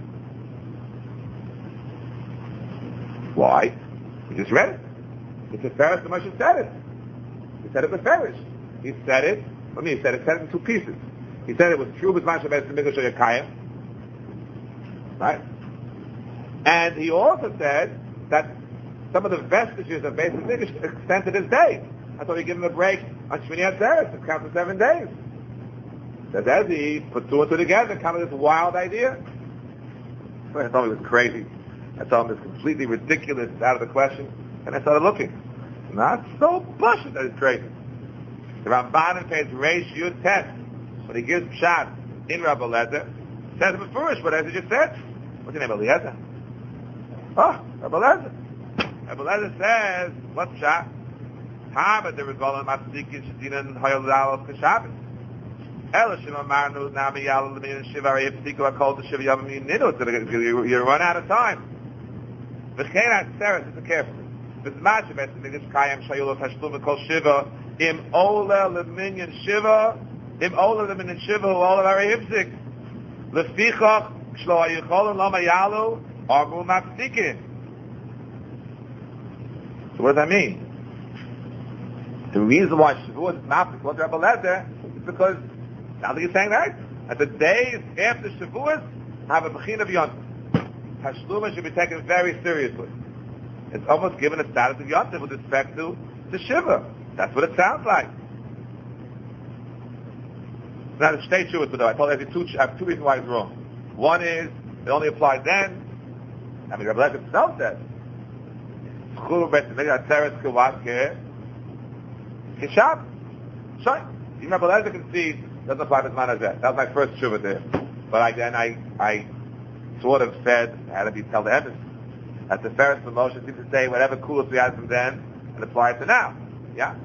A: Why? We just read it. It's a Farish, the Moshe said it. He said it with Farish. He said it, I mean, he said it, he said it in two pieces. He said it was true with Masha Beis Hamikdash Sheyakar, right? And he also said that some of the vestiges of Beis Hamikdash extend to this day. That's why we give him a break on Shmini Atzeres. It counts for seven days. Says as he put two and two together, kind of this wild idea. I thought it was crazy. I thought it was completely ridiculous, out of the question. And I started looking. Not so bullshit that it's crazy. The Ramban in page Reish Yud Tet, when he gives Pshat in Rabbi Eliezer, says Mefurish what Ezra just said. What's your name, Eliezer? Oh, Rabbi Eliezer. Rabbi Eliezer says, what's Pshat? Haba de Regolan Mafsikin Shadinan Hoyol Zalov Kashabit. Ela Shema Marnu Nami Yal Lemin Shivari Yipsiku Akol to Shiva Yamim Nino. You run out of time. V'chein Atzeres, listen carefully. V'zmash Beis Hamikdash Kayam Shayulot Hashlum V'kol Shiva Im Ola Leminyan Shiva Im Ola Leminyan Shiva Hu Ola Vari Hipzik Lefichach Shlo HaYicholim Lama Yalu Argu Mafsikin. So what does that mean? The reason why Shavuot is not because Rabbi Eliezer is because now that you're saying that, at the days after Shavuot have a Bechin of Yontif. Hashluma should be taken very seriously. It's almost given a status of Yontif with respect to the Shiva. That's what it sounds like. Now, to stay true with it, though, I told you I have two, I have two reasons why it's wrong. One is, it only applies then. I mean, Rabbi Eliezer himself says, Sure. Even Rabbi Eliezer concedes doesn't apply to Zman Hazeh. That was my first shuvah there. But I, then I, I sort of said, it had to be tell the evidence. That the Ferris promotion seems to say whatever coolest we had from then and apply it to now. Yeah?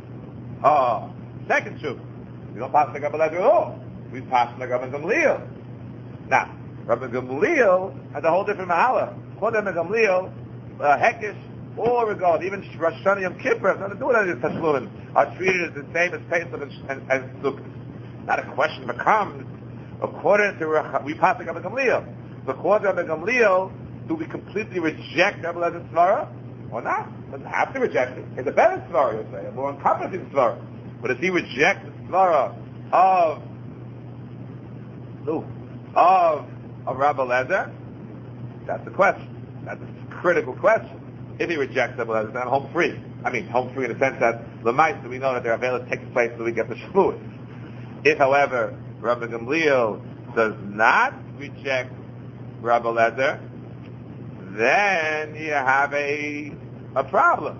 A: Oh, second shuvah. We don't pass like Rabbi Eliezer at all. We pass like Rabbi Gamliel. Now, Rabbi Gamliel has a whole different mahala. According to Rabbi Gamliel, uh, Hekesh, all regard, even Rosh Hashanah Yom Kippur, nothing to do with any of the Tashlumin, are treated as the same as Pesach and, and, and Sukkot. Not a question becomes, according to, we pass like Rabbi Gamliel. So according to Rabbi Gamliel, do we completely reject Rabbi Eliezer Svara or not? Doesn't have to reject it. It's a better Svara, you'll say, a more encompassing Svara. But if he rejects the Svara of, ooh, of, of Rabbi Eliezer, that's the question. That's a critical question. If he rejects Rabbi Eliezer, then I'm home free. I mean, home free in the sense that L'maisa, we know that their Avelis takes place the week after Shavuot. If, however, Rabbi Gamliel does not reject Rabbi Eliezer, then you have a a problem.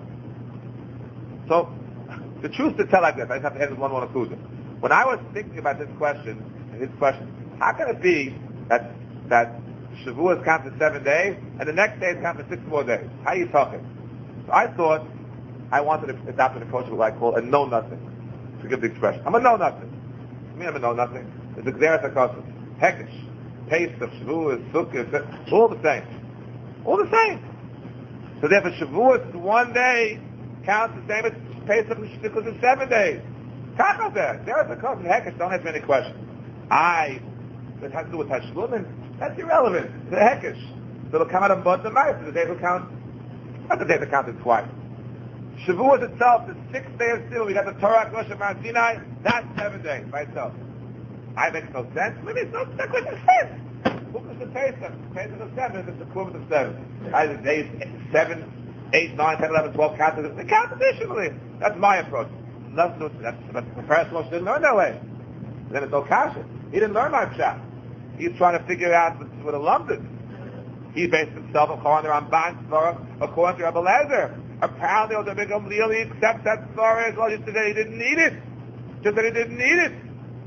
A: So, the truth to tell like this, I just have to end with one more nakuda. When I was thinking about this question, and his question, how can it be that that Shavuos count for seven days, and the next day is count for six more days? How are you talking? So I thought I wanted to adopt an approach of what I call a know-nothing. Forgive the expression. I'm a know-nothing. I mean I'm a know-nothing. It's a Gzeres HaKosov. Hekesh, Pesach, Shavuos, Sukkot, all the same. All the same. So therefore Shavuos, one day, counts the same as Pesach and Sukkot in seven days. Talk about that. Gzeres HaKosov, Hekesh, don't ask me any questions. I, it has to do with Tashlumin. That's irrelevant. The Hekesh. So it'll come out of Bod Demayis. The day will count, not the day that counted twice. Shavuos itself, the sixth day of Sivan, we got the Torah, Rosh Hashanah, Sinai, that's seven days by itself. I makes no sense. Maybe it's no sense. What makes sense? Who was the Pesach? Pesach of seven, it's the equivalent of seven. Either days seven, eight, nine, ten, eleven, twelve, counted. They count additionally. That's my approach. Nothing, that's, that's the first one didn't learn that way. Then it's Okasha. He didn't learn my pshat. He's trying to figure out what, what a lump is. He based himself according to Ramban Svara, according to Rabbi Eliezer. Apparently, on the Big Gamliel, he accepts that Svara as well. Just that he didn't need it. Just that he didn't need it.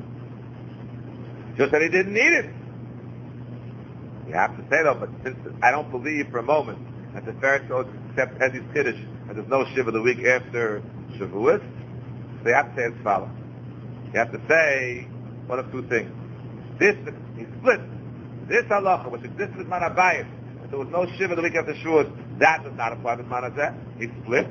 A: Just that he didn't need it. You have to say though, but since I don't believe for a moment that the Pharisees accept Ezzy's Kiddush and there's no Shiva the week after Shavuos, so you have to say as follows. You have to say one of two things. This, he split. This halacha, which existed with Zman Habayis, if there was no Shiva the week after Shavuos, that does not apply to Zman Hazeh. He split.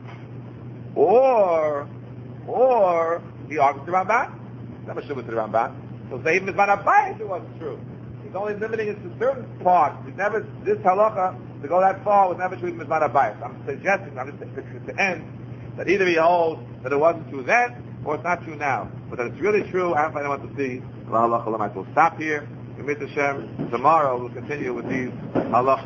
A: Or, or, he argues to Ramban. Never Shiva to the Ramban. So say even with Zman Habayis it wasn't true. He's only limiting it to certain parts. He's never, this halacha, to go that far, was never true even with Zman Habayis. I'm suggesting, I'm just to end, that either he holds that it wasn't true then, or it's not true now. But that it's really true, I don't find anyone to see. Allah, Allah, Allah, we'll stop here. Commit Hashem. Tomorrow we'll continue with these halachas.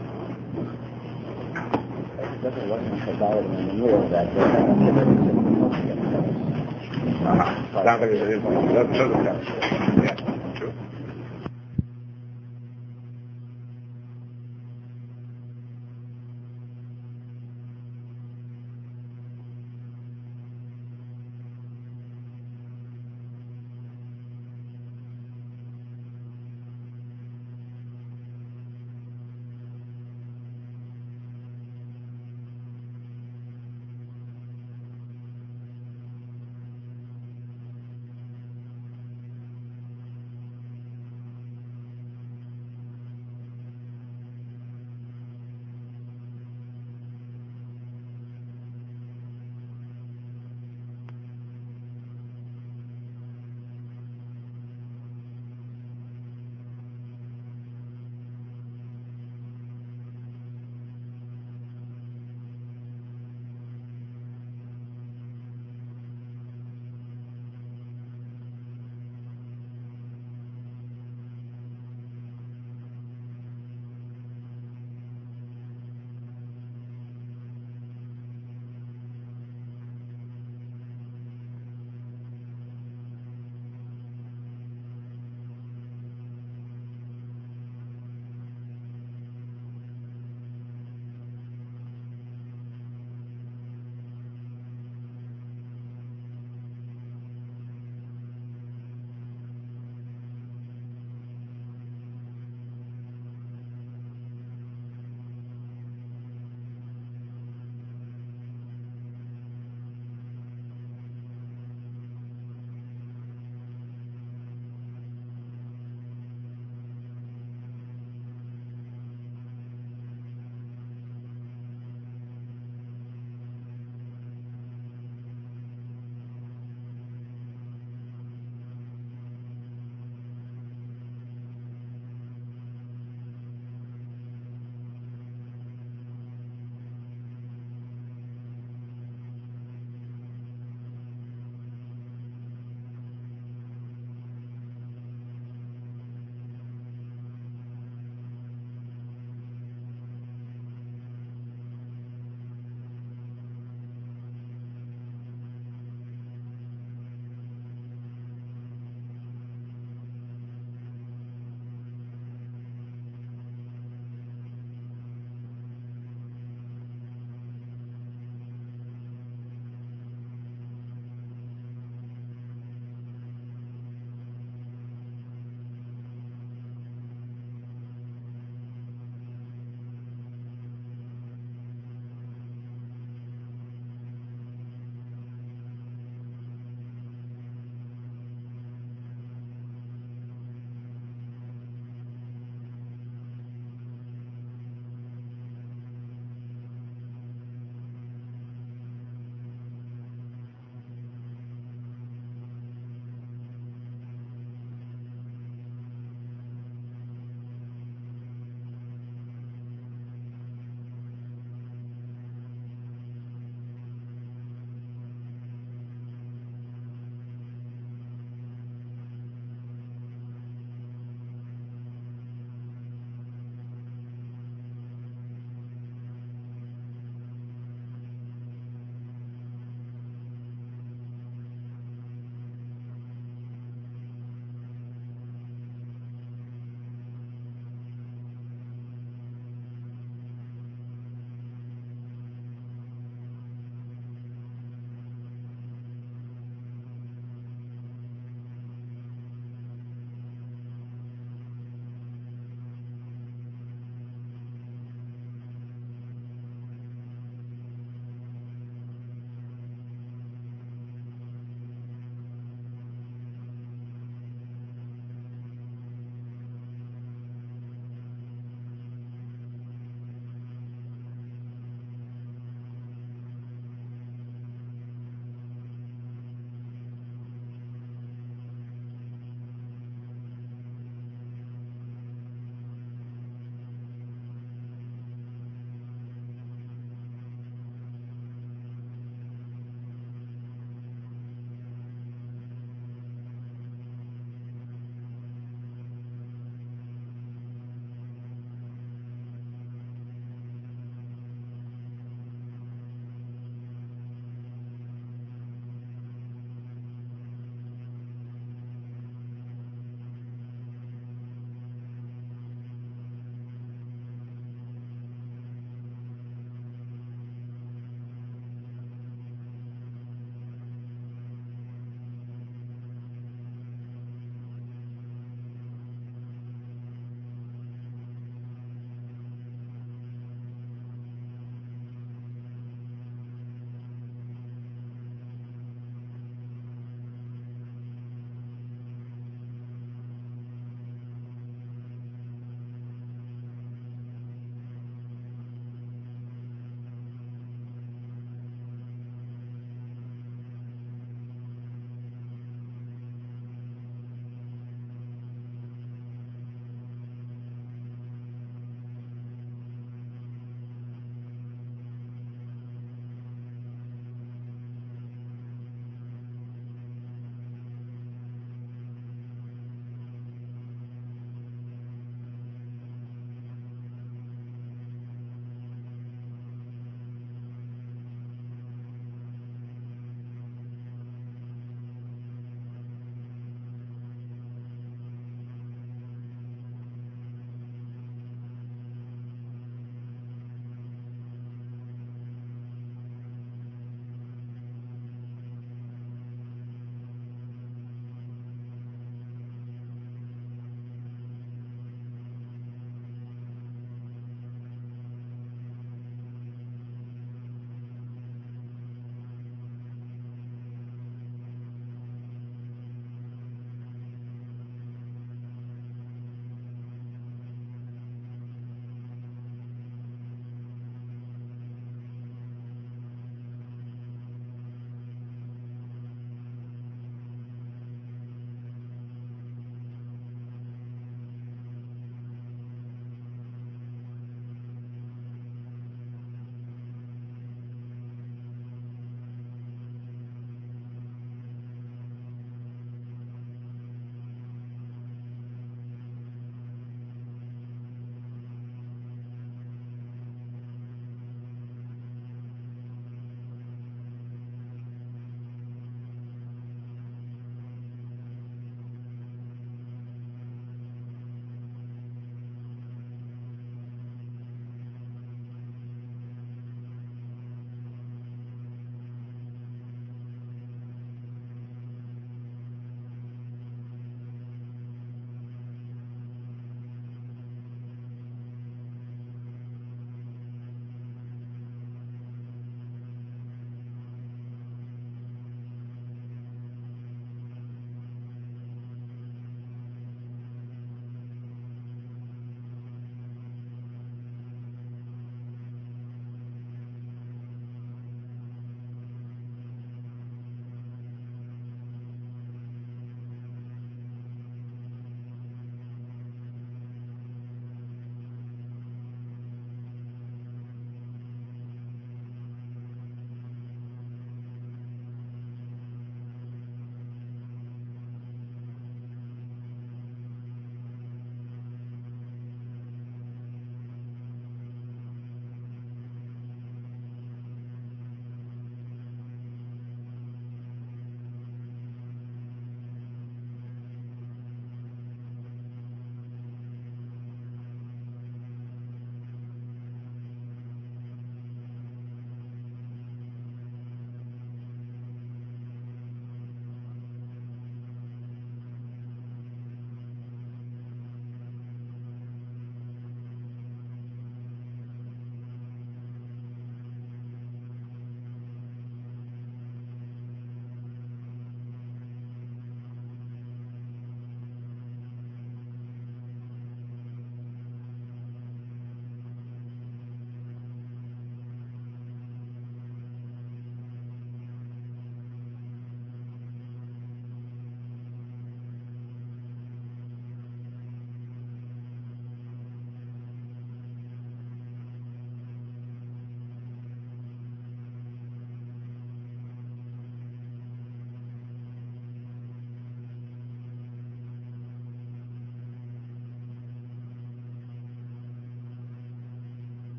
C: It doesn't work in the middle of that.
A: Uh-huh. Sounds like it is. Yeah.